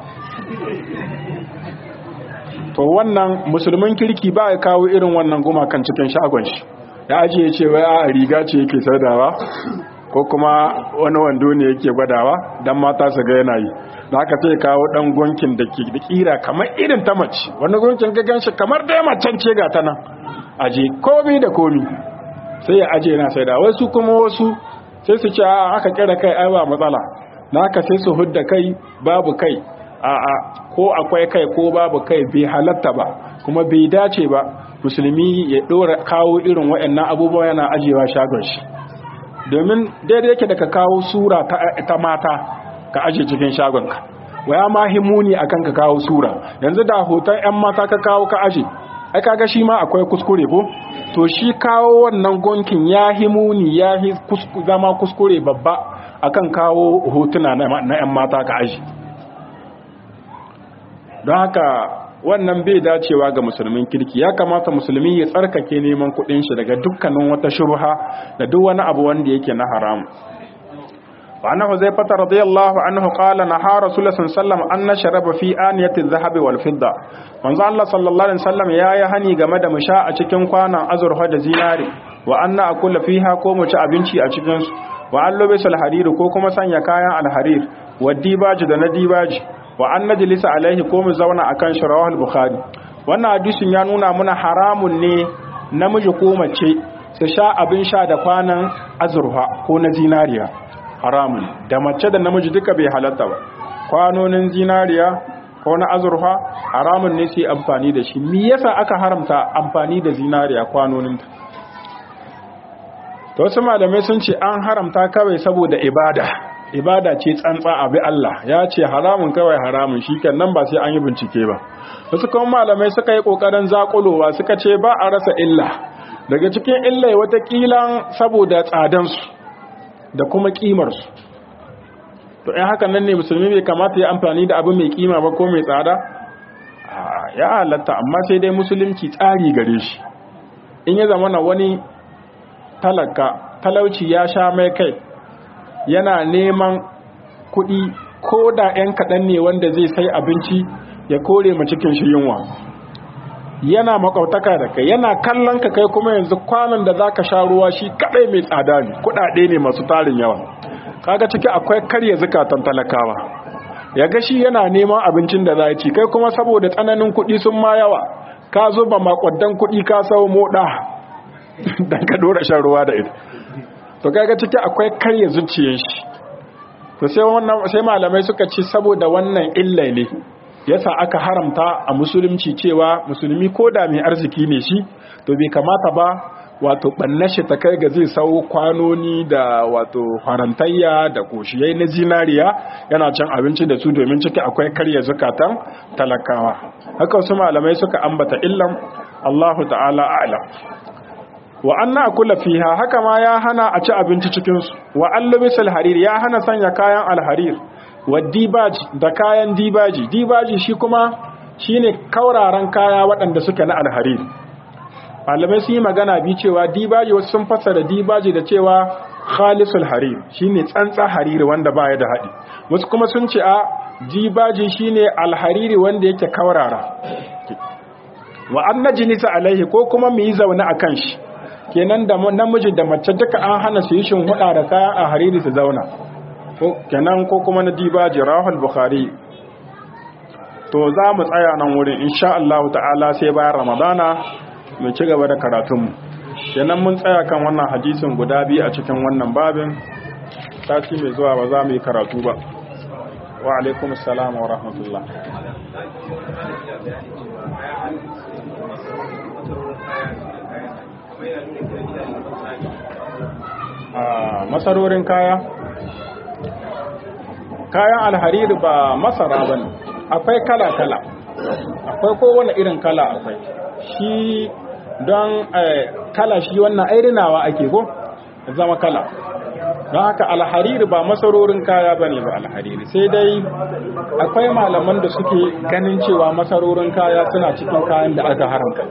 Speaker 2: to wannan musulmin kirki ba ya kawo irin wannan gumakan cikin shagon shi, ya ajiye ce wai a riga ce yake saidawa ko kuma wani wando ne yake gwadawa dan mata su ga yana yi da aka sai kawo dan gonkin da ke da kira kamar irin ta mace wani gonkin ka ganshi kamar da macen ce ga ta nan aje komi da komi sai ya aje yana sai da wasu kuma wasu sai su ce a aka kira kai ai ba matsala na aka sai su hudda kai babu kai a a ko akwai kai ko babu kai bai halatta ba kuma bai dace ba musulmi ya dora kawo irin waɗannan abubuwa yana ajewa shagon shi domin daidai yake da ka kawo sura ta, ta mata ka aje cikin shagonka waya ma himuni akan ka kawo sura yanzu da hoton ƴan mata ka kawo ka aje ai kaga shi ma akwai kuskure ko to shi kawo wannan gonkin ya himuni ya hi kusku, zama kuskure babba akan kawo hotuna na ƴan mata ka aje don haka wannan bai dacewa ga musulmin kirki ya kamata musulmi ya tsarkake neman kudin shi daga dukkanin wata shubha da duk wani abu wanda yake na haram wa annahu zaifata radiyallahu anhu qala naha rasulullah sallallahu alaihi wasallam an nashraba fi aniyati adh-dhahab wal fidda manzo Allah sallallahu alaihi wasallam yayi hani game da musha a cikin kwanan azurfa da zinari wa anna akula fiha ko mu ci abinci a cikin su wa allubisul harir ko kuma sanya kayan alharir wa dibaji da na dibaji wa an najlisa alaihi ko mu zauna akan shi rawahul bukhari wannan hadisin ya nuna muna haramun ne namiji ko mace su sha abin sha da kwanan azurfa ko na zinariya haramun da mace da namiji duka bai halatta ba kwanonin zinariya ko na azurfa haramun ne su amfani da shi me yasa aka haramta amfani da zinariya kwanonin ta to wasu malamai sun ce an haramta kawai saboda ibada ibada ce tsantsa abi Allah ya ce haramun kawai haramun shi nan ba sai an yi bincike ba wasu kuma malamai suka yi kokarin zakulowa suka ce ba a rasa illa daga cikin illai watakilan saboda tsadansu da kuma kimarsu to in haka nan ne musulmi bai kamata ya amfani da abu mai kima ba ko mai tsada ya halatta amma sai dai musulunci tsari gare shi in ya zama na wani talaka talauci ya sha mai kai yana neman kuɗi ko da 'yan kaɗan ne wanda zai sai abinci ya kore ma cikin shi yunwa yana makautaka da kai yana kallon ka kai kuma yanzu kwanan da zaka sha ruwa shi kadai mai tsada ne kuɗaɗe ne masu tarin yawa kaga ciki akwai karya zukatan talakawa ya ga shi yana neman abincin da za ci kai kuma saboda tsananin kuɗi sun ma yawa ka zuba makwaddan kuɗi ka sau moɗa dan ka dora shan ruwa da ita to kaga ciki akwai karya zuciyar shi to sai wannan sai malamai suka ce saboda wannan illa ne yasa aka haramta a musulunci cewa musulmi koda mai arziki ne shi to bai kamata ba wato bannashi ta kai ga zai sau kwanoni da wato farantayya da koshiyai na zinariya yana cin abinci da su domin ciki akwai karya zakatan talakawa haka wasu malamai suka ambata illan Allahu ta'ala a'lam wa anna akula fiha haka ma ya hana a ci abinci cikin su wa allubisul harir ya hana sanya kayan alharir wa dibaji da kayan dibaji dibaji shi kuma shine kauraran kaya waɗanda suke na alharir malamai sun yi magana bi cewa dibaji wasu sun fassara dibaji da cewa khalisul harir shine tsantsa hariri wanda baya da haɗi wasu kuma sun ce a dibaji shine alhariri wanda yake kaurara wa an najlisa alaihi ko kuma mu yi zaune akan shi kenan da namiji da mace duka an hana su yi shin huda da kayan a hariri su zauna ko kenan ko kuma na dibaji rahul bukhari to za mu tsaya nan wurin insha Allah ta'ala sai bayan ramadana mu ci gaba da karatunmu kenan mun tsaya kan wannan hadisin guda biyu a cikin wannan babin sati mai zuwa ba za mu yi karatu ba wa alaikum assalam wa rahmatullah a masarorin kaya kayan alhariri ba masara bane akwai kala-kala akwai kowane irin kala akwai shi don kala shi wannan airinawa ake ko zama kala don haka alhariri ba masarorin kaya bane ba alhariri sai dai akwai malaman da suke ganin cewa masarorin kaya suna cikin kayan da aka haramta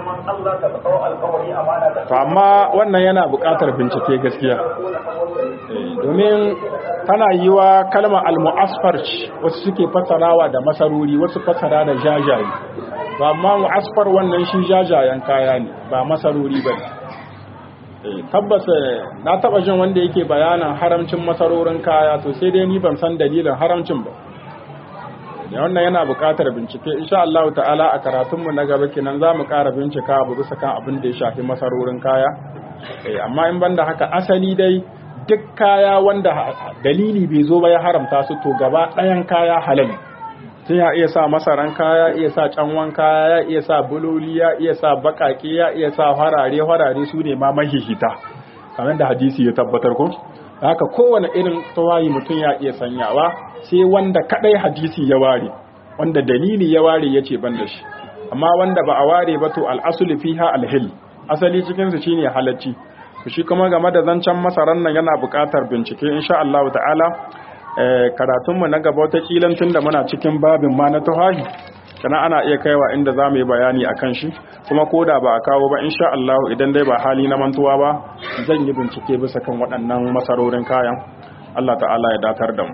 Speaker 2: amma wannan yana buƙatar bincike gaskiya domin tana yi wa kalmar al-mu'asfar wasu suke fasarawa da masarori wasu fasara da jajaye ba amma mu'asfar wannan shi jajayen kaya ne ba masarori ba tabbas na taba jin wanda yake bayanan haramcin masarorin kaya to sai dai ni ban san dalilin haramcin ba. Da wannan yana buƙatar bincike insha Allah ta'ala a karatunmu na gaba kenan za mu ƙara bincika abu bisa kan abin da ya shafi masarorin kaya. Amma in banda haka asali dai duk kaya wanda dalili bai zo ba ya haramta su to gaba ɗayan kaya halal. Sai ya iya sa masaran kaya, iya sa canwan kaya, ya iya sa buloli, ya iya sa bakake, ya iya sa harare, harare su ne ma mahihita. Kamar da hadisi ya tabbatar ko? Haka kowane irin tawayi mutum ya iya sanyawa sai wanda kadai hadisi ya ware, wanda dalili ya ware yace ban da shi. Amma wanda ba a ware ba to al-aslu fiha al-hil. Asali cikin su shine halacci. Shi kuma game da zancen masaran nan yana buƙatar bincike insha Allah ta'ala. Karatunmu na gaba wata kilan tun da muna cikin babin ma na tuhahi kana ana iya kaiwa inda za mu yi bayani a kan shi kuma ko da ba a kawo ba insha Allah idan dai ba hali na mantuwa ba zan yi bincike bisa kan waɗannan masarorin kayan Allah ta'ala ya datar da mu.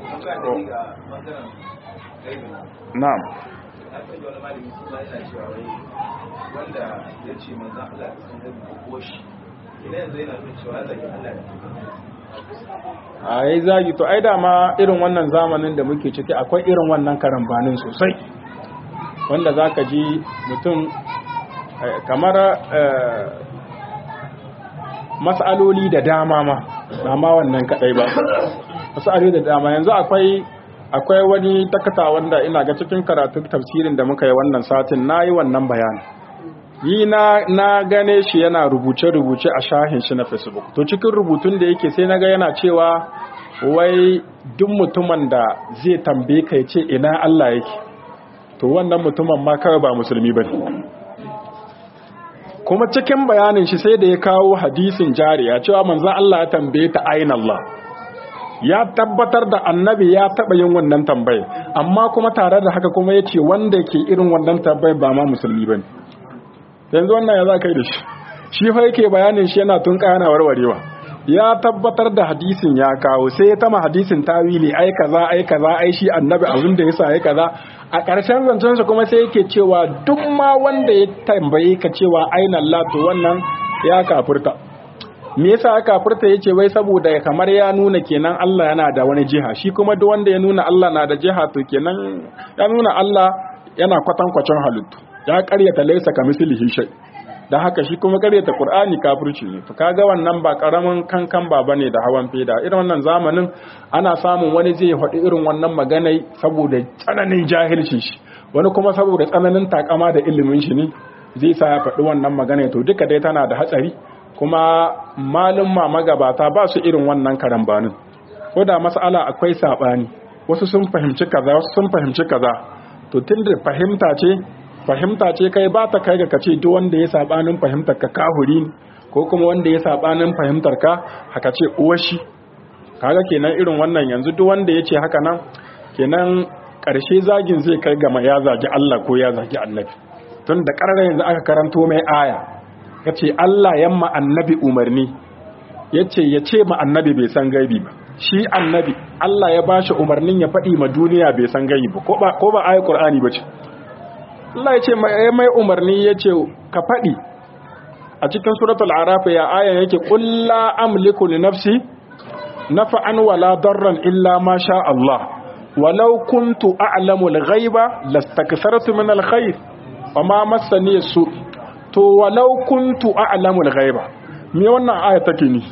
Speaker 2: Na'am. a yi zagi to ai dama irin wannan zamanin da muke ciki akwai irin wannan karambanin sosai wanda za ka ji mutum kamar mas'aloli da dama ma ba ma wannan kadai ba mas'aloli da dama yanzu akwai akwai wani takata wanda ina ga cikin karatun tafsirin da muka yi wannan satin nayi wannan bayani yi na na gane shi yana rubuce-rubuce a shahin shi na Facebook to cikin rubutun da yake sai naga yana cewa wai duk mutumin da zai tambaye ka yace ina Allah yake to wannan mutumin ma kawai ba musulmi bane kuma cikin bayanin shi sai da ya kawo hadisin jariya cewa manzon Allah ya tambaye ta aina Allah ya tabbatar da annabi ya taba yin wannan tambaye amma kuma tare da haka kuma yace wanda ke irin wannan tambaye ba ma musulmi bane yanzu wannan ya za kai da shi shi fa yake bayanin shi yana tun kana warwarewa ya tabbatar da hadisin ya kawo sai ya tama hadisin tawili ai kaza ai kaza ai shi annabi abin da yasa ai kaza a ƙarshen zancen sa kuma sai yake cewa duk ma wanda ya tambaye ka cewa aina Allah to wannan ya kafirta me yasa ya kafirta yace wai saboda kamar ya nuna kenan Allah yana da wani jiha shi kuma duk wanda ya nuna Allah na da jiha to kenan ya nuna Allah yana kwatankwacin halittu ya karyata laisa kamislihi shay dan haka shi kuma karyata Qur'ani kafirci ne to kaga wannan ba karamin kankan ba bane da hawan feda irin wannan zamanin ana samun wani zai faɗi irin wannan maganai saboda tsananin jahilcin shi wani kuma saboda tsananin takama da ilimin shi ne zai sa ya faɗi wannan magana to duka dai tana da hatsari kuma malumma magabata ba su irin wannan karambanin ko da mas'ala akwai sabani wasu sun fahimci kaza wasu sun fahimci kaza to tunda fahimta ce fahimta ce kai ba ta kai ga kace duk wanda ya sabanin fahimtar ka kahuri ko kuma wanda ya sabanin fahimtar ka haka ce uwashi kaga kenan irin wannan yanzu duk wanda yace haka nan kenan karshe zagin zai kai ga ya zagi Allah ko ya zagi annabi tun da karara yanzu aka karanto mai aya yace Allah yamma annabi umarni yace yace ma annabi bai san gaibi ba shi annabi Allah ya bashi umarnin ya faɗi ma duniya bai san gaibi ba ko ba ko ba ayat Qur'ani bace Allah ya ce mai umarni ya ce ka faɗi a cikin suratul araf ya aya yake qul la amliku li nafsi naf'an wala darran illa ma sha Allah walau kuntu a'lamu al-ghaiba lastakthartu min al-khair wama massani su to walau kuntu a'lamu al-ghaiba me wannan aya take ni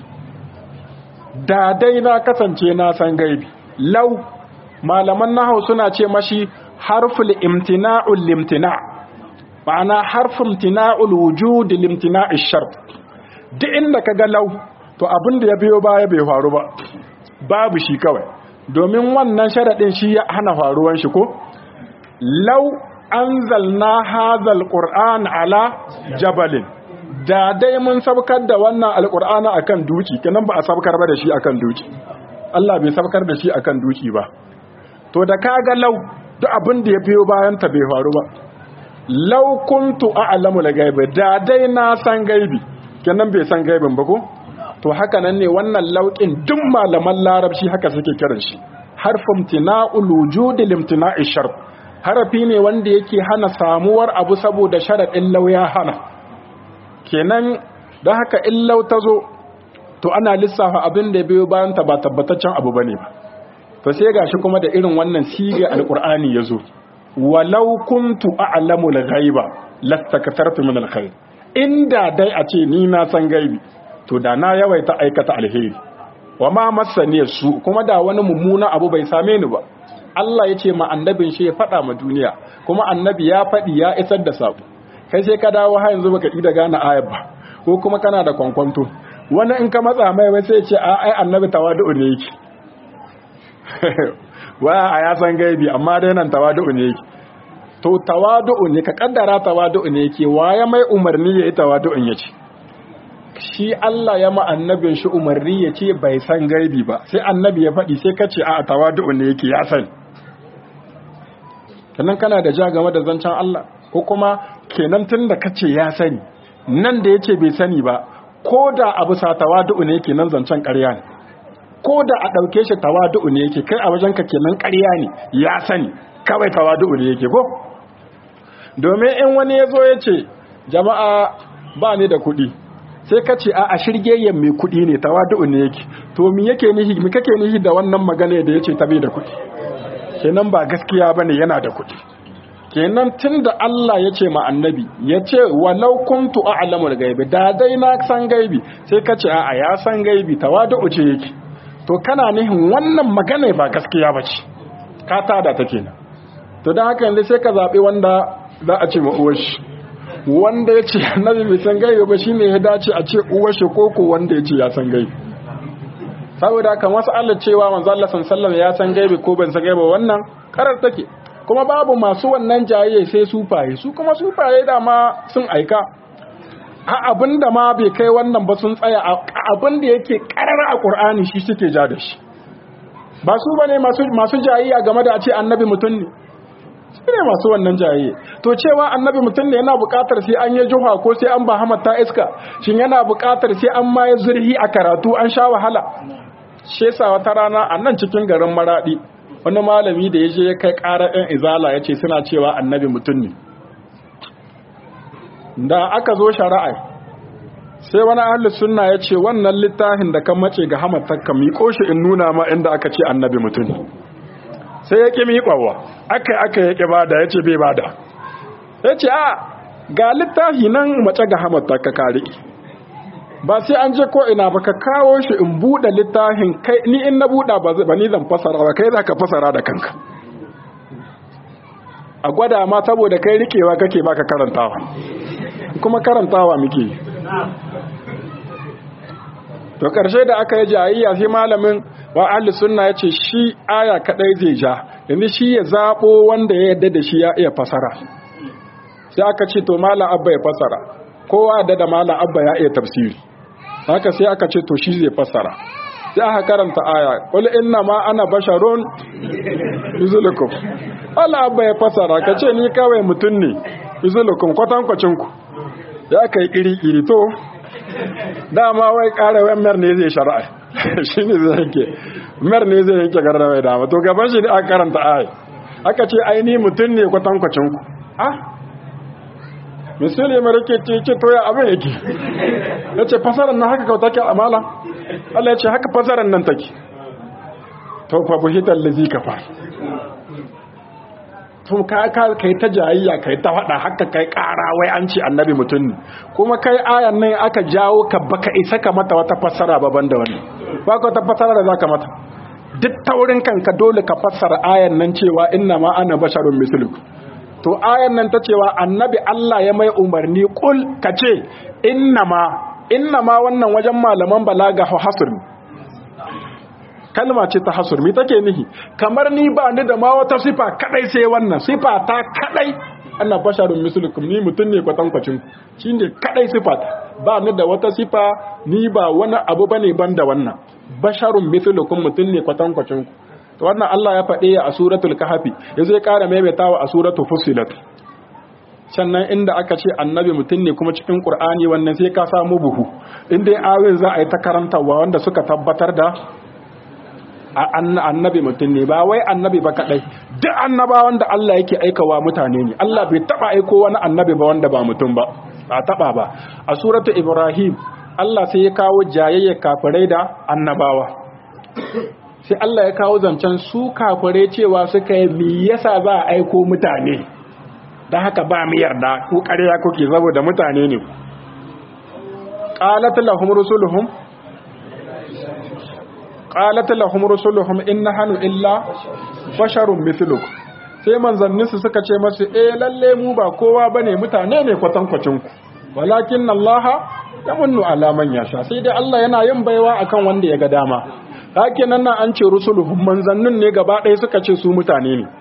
Speaker 2: da dai na kasance na san gaibi law malaman nahwu suna ce mashi harful imtina'ul limtina' ma'ana harful imtina'ul wujud limtina'i shart duk inda kaga law to abin da ya biyo baya bai faru ba babu shi kawai domin wannan sharadin shi ya hana faruwan shi ko law anzalna hadzal qur'an ala jabalin da dai mun sabkar da wannan alqur'ana akan duki kenan ba a sabkar ba da shi akan duki Allah bai sabkar da shi akan duki ba to da kaga law duk abin da ya biyo bayan ta bai faru ba law kuntu a'lamu al-ghaibi da dai na san gaibi kenan bai san gaibin ba ko to haka nan ne wannan lauƙin duk malaman larabci haka suke kiran shi harfin tina'ul wujud limtina'i shart harafi ne wanda yake hana samuwar abu saboda sharadin law ya hana kenan don haka illau ta zo to ana lissafa abin da biyo bayan ta ba tabbataccen abu bane ba to sai gashi kuma da irin wannan siga alqur'ani yazo walau kuntu a'lamu al-ghaiba lastaktartu min al-khair inda dai a ce ni na san gaibi to da na yawaita aikata alheri wa ma masani su kuma da wani mummuna abu bai same ni ba Allah ya ce ma annabin shi ya faɗa ma duniya kuma annabi ya faɗi ya isar da sabo kai sai ka dawo har yanzu baka ida gane ayar ba ko kuma kana da kwankwanto wani in ka matsa mai wai sai ya ce a ai annabi tawadu ne yake wa a ya san gaibi amma dai nan tawadu ne yake to tawadu ne ka kaddara tawadu ne yake waye mai umarni ya yi tawadu ya ce shi Allah ya ma annabin shi umarni ya ce bai san gaibi ba sai annabi ya faɗi sai ka ce a tawadu ne yake ya sani kenan kana da ja game da zancen Allah ko kuma kenan tun da kace ya sani nan da yace bai sani ba ko da abu sa tawadu ne yake nan zancen ƙarya ne ko da a ɗauke shi tawadu ne yake kai a wajenka kenan ƙarya ne ya sani kawai tawadu ne yake ko domin in wani ya zo ya ce jama'a ba ni da kuɗi sai ka ce a shirgeyyen mai kuɗi ne tawadu ne yake to mi yake nihi mi kake nihi da wannan magana da yace ta bai da kuɗi kenan ba gaskiya bane yana da kuɗi kenan tunda Allah ya ce ma annabi ya ce walau kuntu a'lamul gaibi da dai na san gaibi sai ka ce a ya san gaibi tawadu ce yake to kana nihin wannan magana ba gaskiya bace ka tada ta kenan to dan haka yanzu sai ka zabi wanda za a ce ma uwar shi wanda ya ce annabi bai san gaibi ba shine ya dace a ce uwar shi koko wanda ya ce ya san gaibi saboda haka mas'alar cewa manzo Allah sallallahu alaihi ya san gaibi ko ban san gaibi wannan karar take kuma babu masu wannan jaye sai sufaye su kuma sufaye da ma sun aika a abinda ma bai kai wannan ba sun tsaya abinda yake karara a Qur'ani shi suke ja da shi ba su bane masu masu jayiya game da a ce annabi mutum ne su ne masu wannan jaye to cewa annabi mutum ne yana buƙatar sai an yi juha ko sai an ba hamata iska shin yana buƙatar sai an ma yi zurhi a karatu an sha wahala shi yasa wata rana a nan cikin garin Maradi wani malami da ya je ya kai ƙarar ɗan izala ya ce suna cewa annabi mutum ne da aka zo shari'a sai wani ahli sunna ya ce wannan littafin da kan mace ga hamata ka miƙo shi in nuna ma inda aka ce annabi mutum ne sai ya ƙi miƙwawa aka aka ya ƙi bada ya ce bai bada ya ce a ga littafi nan mace ga hamata ka kare ba sai an je ko ina ba ka kawo shi in buɗe littafin kai ni in na buɗa ba ni zan fasara ba kai za ka fasara da kanka a gwada ma saboda kai rikewa kake baka karantawa kuma karantawa muke to ƙarshe da aka yi jayayya sai malamin wa ahli sunna yace shi aya kadai zai ja yanzu shi ya zabo wanda ya yarda da shi ya iya fasara sai aka ce to malam abba ya fasara kowa da da malam abba ya iya tafsiri haka sai aka ce to shi zai fasara sai aka karanta aya qul inna ma ana basharun yuzulukum Allah abba ya fasara kace ni kawai mutun ne yuzulukum kwatankwacin ku ya kai iri iri to dama wai karewa mer ne zai shari'a shi ne zai yake mer ne zai yake garrawa dama to gaban shi da aka karanta aya aka ce ai ni mutun ne kwatankwacin ku ah misali mai rike ce to ya abin yake ya ce fasarar nan haka kauta ke amala Allah ya ce haka fasarar nan take to fa buhitar lazi ka fa to ka kai ta jayayya kai ta faɗa haka kai ƙara wai an ce annabi mutum ne kuma kai ayan nan aka jawo ka baka isa ka mata wata fassara baban da wani ba ka wata fassara da za ka mata duk taurin kanka dole ka fassara ayan nan cewa inna ma ana basharun mislukum to ayan nan ta cewa annabi Allah ya mai umarni kul kace innama innama wannan wajen malaman balaga hasr kalma ce ta hasr mi take nihi kamar ni ba ni da ma wata sifa kadai sai wannan sifa ta kadai anna basharun mislukum ni mutun ne kwatankwacin shine kadai sifa ba ni da wata sifa ni ba wani abu bane banda wannan basharun mislukum mutun ne kwatankwacin to wannan Allah ya faɗe a suratul kahfi yazo ya ƙara maimaitawa a suratul fussilat sannan inda aka ce annabi mutum ne kuma cikin qur'ani wannan sai ka samu buhu inda ayoyin za a yi ta karantawa wanda suka tabbatar da annabi mutum ne ba wai annabi ba kadai duk annabawan da Allah yake aikawa mutane ne Allah bai taba aiko wani annabi ba wanda ba mutum ba ba taba ba a suratu Ibrahim Allah sai ya kawo jayayya kafirai da annabawa sai Allah ya kawo zancen su kafirai cewa suka yi me yasa za a aiko mutane dan haka ba mu yarda ku ƙarya kuke saboda mutane ne qalat lahum rusuluhum qalat lahum rusuluhum innahanu illa basharun mithlukum sai manzanninsu suka ce masu eh lalle mu ba kowa bane mutane ne kwatankwacin ku walakin Allah yamunnu ala man yasha sai dai Allah yana yin baiwa akan wanda ya ga dama hake nan an ce rusuluhum manzannin ne gaba ɗaya suka ce su mutane ne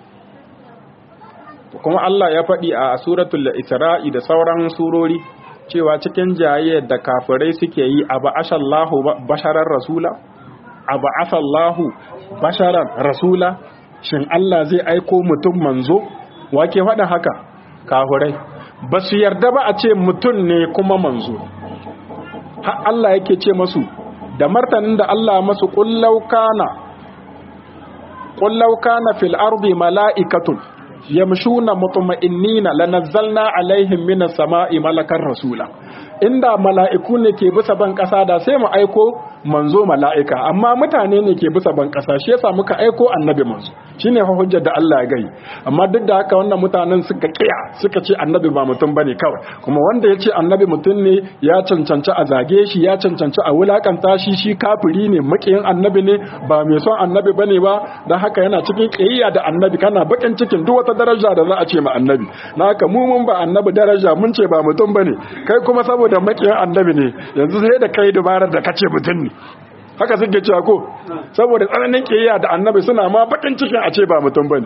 Speaker 2: kuma Allah ya faɗi a suratul Isra'i da sauran surori cewa cikin jayayyar da kafirai suke yi aba ashallahu basharar rasula aba asallahu basharar rasula shin Allah zai aiko mutum manzo wake faɗin haka kafirai ba su yarda ba a ce mutum ne kuma manzo har Allah yake ce masu da martanin da Allah masu qullau kana qullau kana fil ardi mala'ikatun yamshuna mutma'innina lanazzalna alaihim minas sama'i malakan rasula inda mala'iku ne ke bisa ban ƙasa da sai mu aiko manzo mala'ika amma mutane ne ke bisa ban ƙasa shi yasa muka aiko annabi manzo shine fa hujjar da Allah ya gai amma duk da haka wannan mutanen suka kiya suka ce annabi ba mutum bane kawai kuma wanda ya ce annabi mutum ne ya cancanci a zage shi ya cancanci a wulakanta shi shi kafiri ne makiyin annabi ne ba mai son annabi bane ba dan haka yana cikin kiyayya da annabi kana bakin cikin duk wata daraja da za a ce ma annabi na haka mu mun ba annabi daraja mun ce ba mutum bane kai kuma saboda da makiyan annabi ne yanzu sai da kai dubarar da kace mutum ne haka suke cewa ko saboda tsananin kiyaya da annabi suna ma bakin cikin a ce ba mutum bane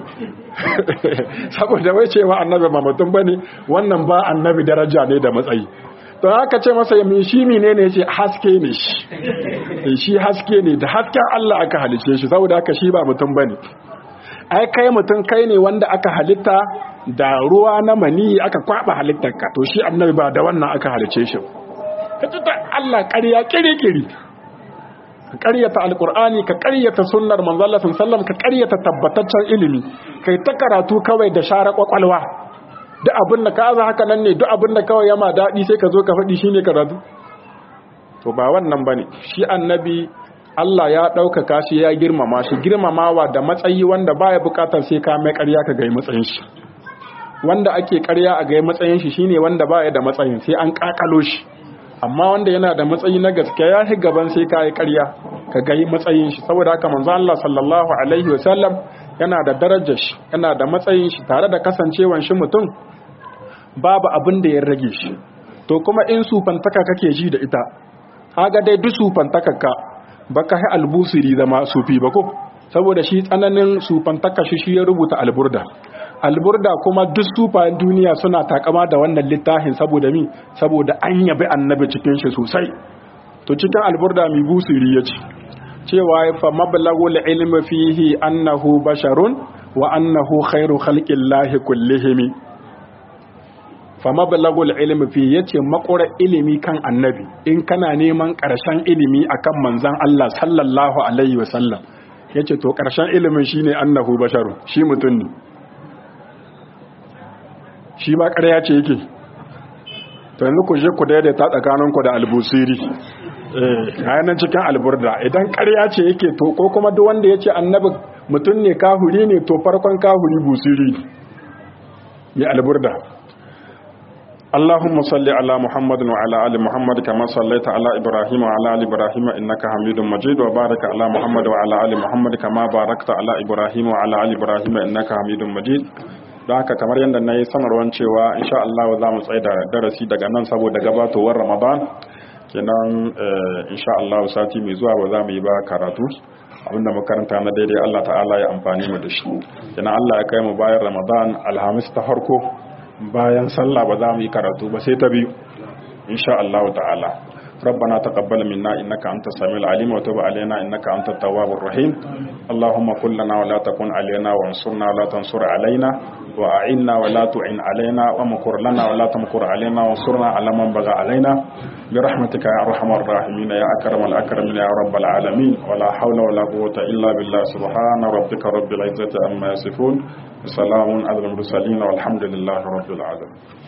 Speaker 2: saboda wai cewa annabi ba mutum bane wannan ba annabi daraja ne da matsayi to haka ce masa ya shi menene yace haske ne shi shi haske ne da hasken Allah aka halice shi saboda haka shi ba mutum bane ai kai mutum kai ne wanda aka halitta da ruwa na mani aka kwaba halittarka to shi annabi ba da wannan aka halice shi kace ta Allah ƙarya kirikiri ka ƙaryata alqur'ani ka ƙaryata sunnar manzo Allah sallallahu alaihi wasallam ka ƙaryata tabbataccen ilimi kai ta karatu kawai da share kwakwalwa duk abin da ka aza haka nan ne duk abin da kawai yama dadi sai ka zo ka faɗi shine karatu to ba wannan bane shi annabi Allah ya ɗaukaka shi ya girmama shi girmamawa da matsayi wanda baya bukatar sai ka mai ƙarya ka ga matsayin shi wanda ake ƙarya a ga matsayin shi shine wanda baya da matsayin sai an kakalo shi amma wanda yana da matsayi na gaskiya ya shi gaban sai ka yi ƙarya ka ga matsayin shi saboda haka manzo Allah sallallahu alaihi wasallam yana da darajar shi yana da matsayin shi tare da kasancewan shi mutum babu abin da ya rage shi to kuma in sufantaka kake ji da ita kaga dai duk sufantakarka baka hai albusiri zama sufi ba ko saboda shi tsananin sufantaka shi shi ya rubuta alburda alburda kuma duk sufayen duniya suna takama da wannan littafin saboda mi saboda an yabi annabi cikin shi sosai to cikin alburda mi busiri yace cewa fa mablagul ilmi fihi annahu basharun wa annahu khairu khalqillahi kullihim fa mablagul ilmi fi yace makura ilimi kan annabi in kana neman karshen ilimi akan manzon Allah sallallahu alaihi wasallam yace to karshen ilimin shine annahu basharu shi mutun ne shi ma ƙarya ce yake to yanzu ku je ku daidaita tsakaninku da albusiri eh kayan cikin alburda idan ƙarya ce yake to ko kuma duk wanda yace annabi mutun ne kahuri ne to farkon kahuri busiri ya alburda اللهم صل على محمد وعلى آل محمد كما صليت على إبراهيم وعلى آل إبراهيم إنك حميد مجيد وبارك على محمد وعلى آل محمد كما باركت على إبراهيم وعلى آل إبراهيم إنك حميد مجيد don haka kamar yadda na yi sanarwar cewa insha Allah za mu tsaye da darasi daga nan saboda gabatowar Ramadan kenan insha Allah sati mai zuwa ba za mu yi ba karatu abinda makaranta na daidai Allah ta'ala ya amfani mu da shi kenan Allah ya kai mu bayan Ramadan alhamis ta farko bayan sallah ba za mu yi karatu ba sai ta biyu insha Allah ta'ala ربنا تقبل منا إنك أنت السميع العليم وتب علينا إنك أنت التواب الرحيم اللهم كن لنا ولا تكن علينا وانصرنا ولا تنصر علينا وأعنا ولا تعن علينا ومكر لنا ولا تمكر علينا وانصرنا على من بغى علينا برحمتك يا أرحم الراحمين يا أكرم الأكرمين يا رب العالمين ولا حول ولا قوة إلا بالله سبحان ربك رب العزة عما يصفون وسلام على المرسلين والحمد لله رب العالمين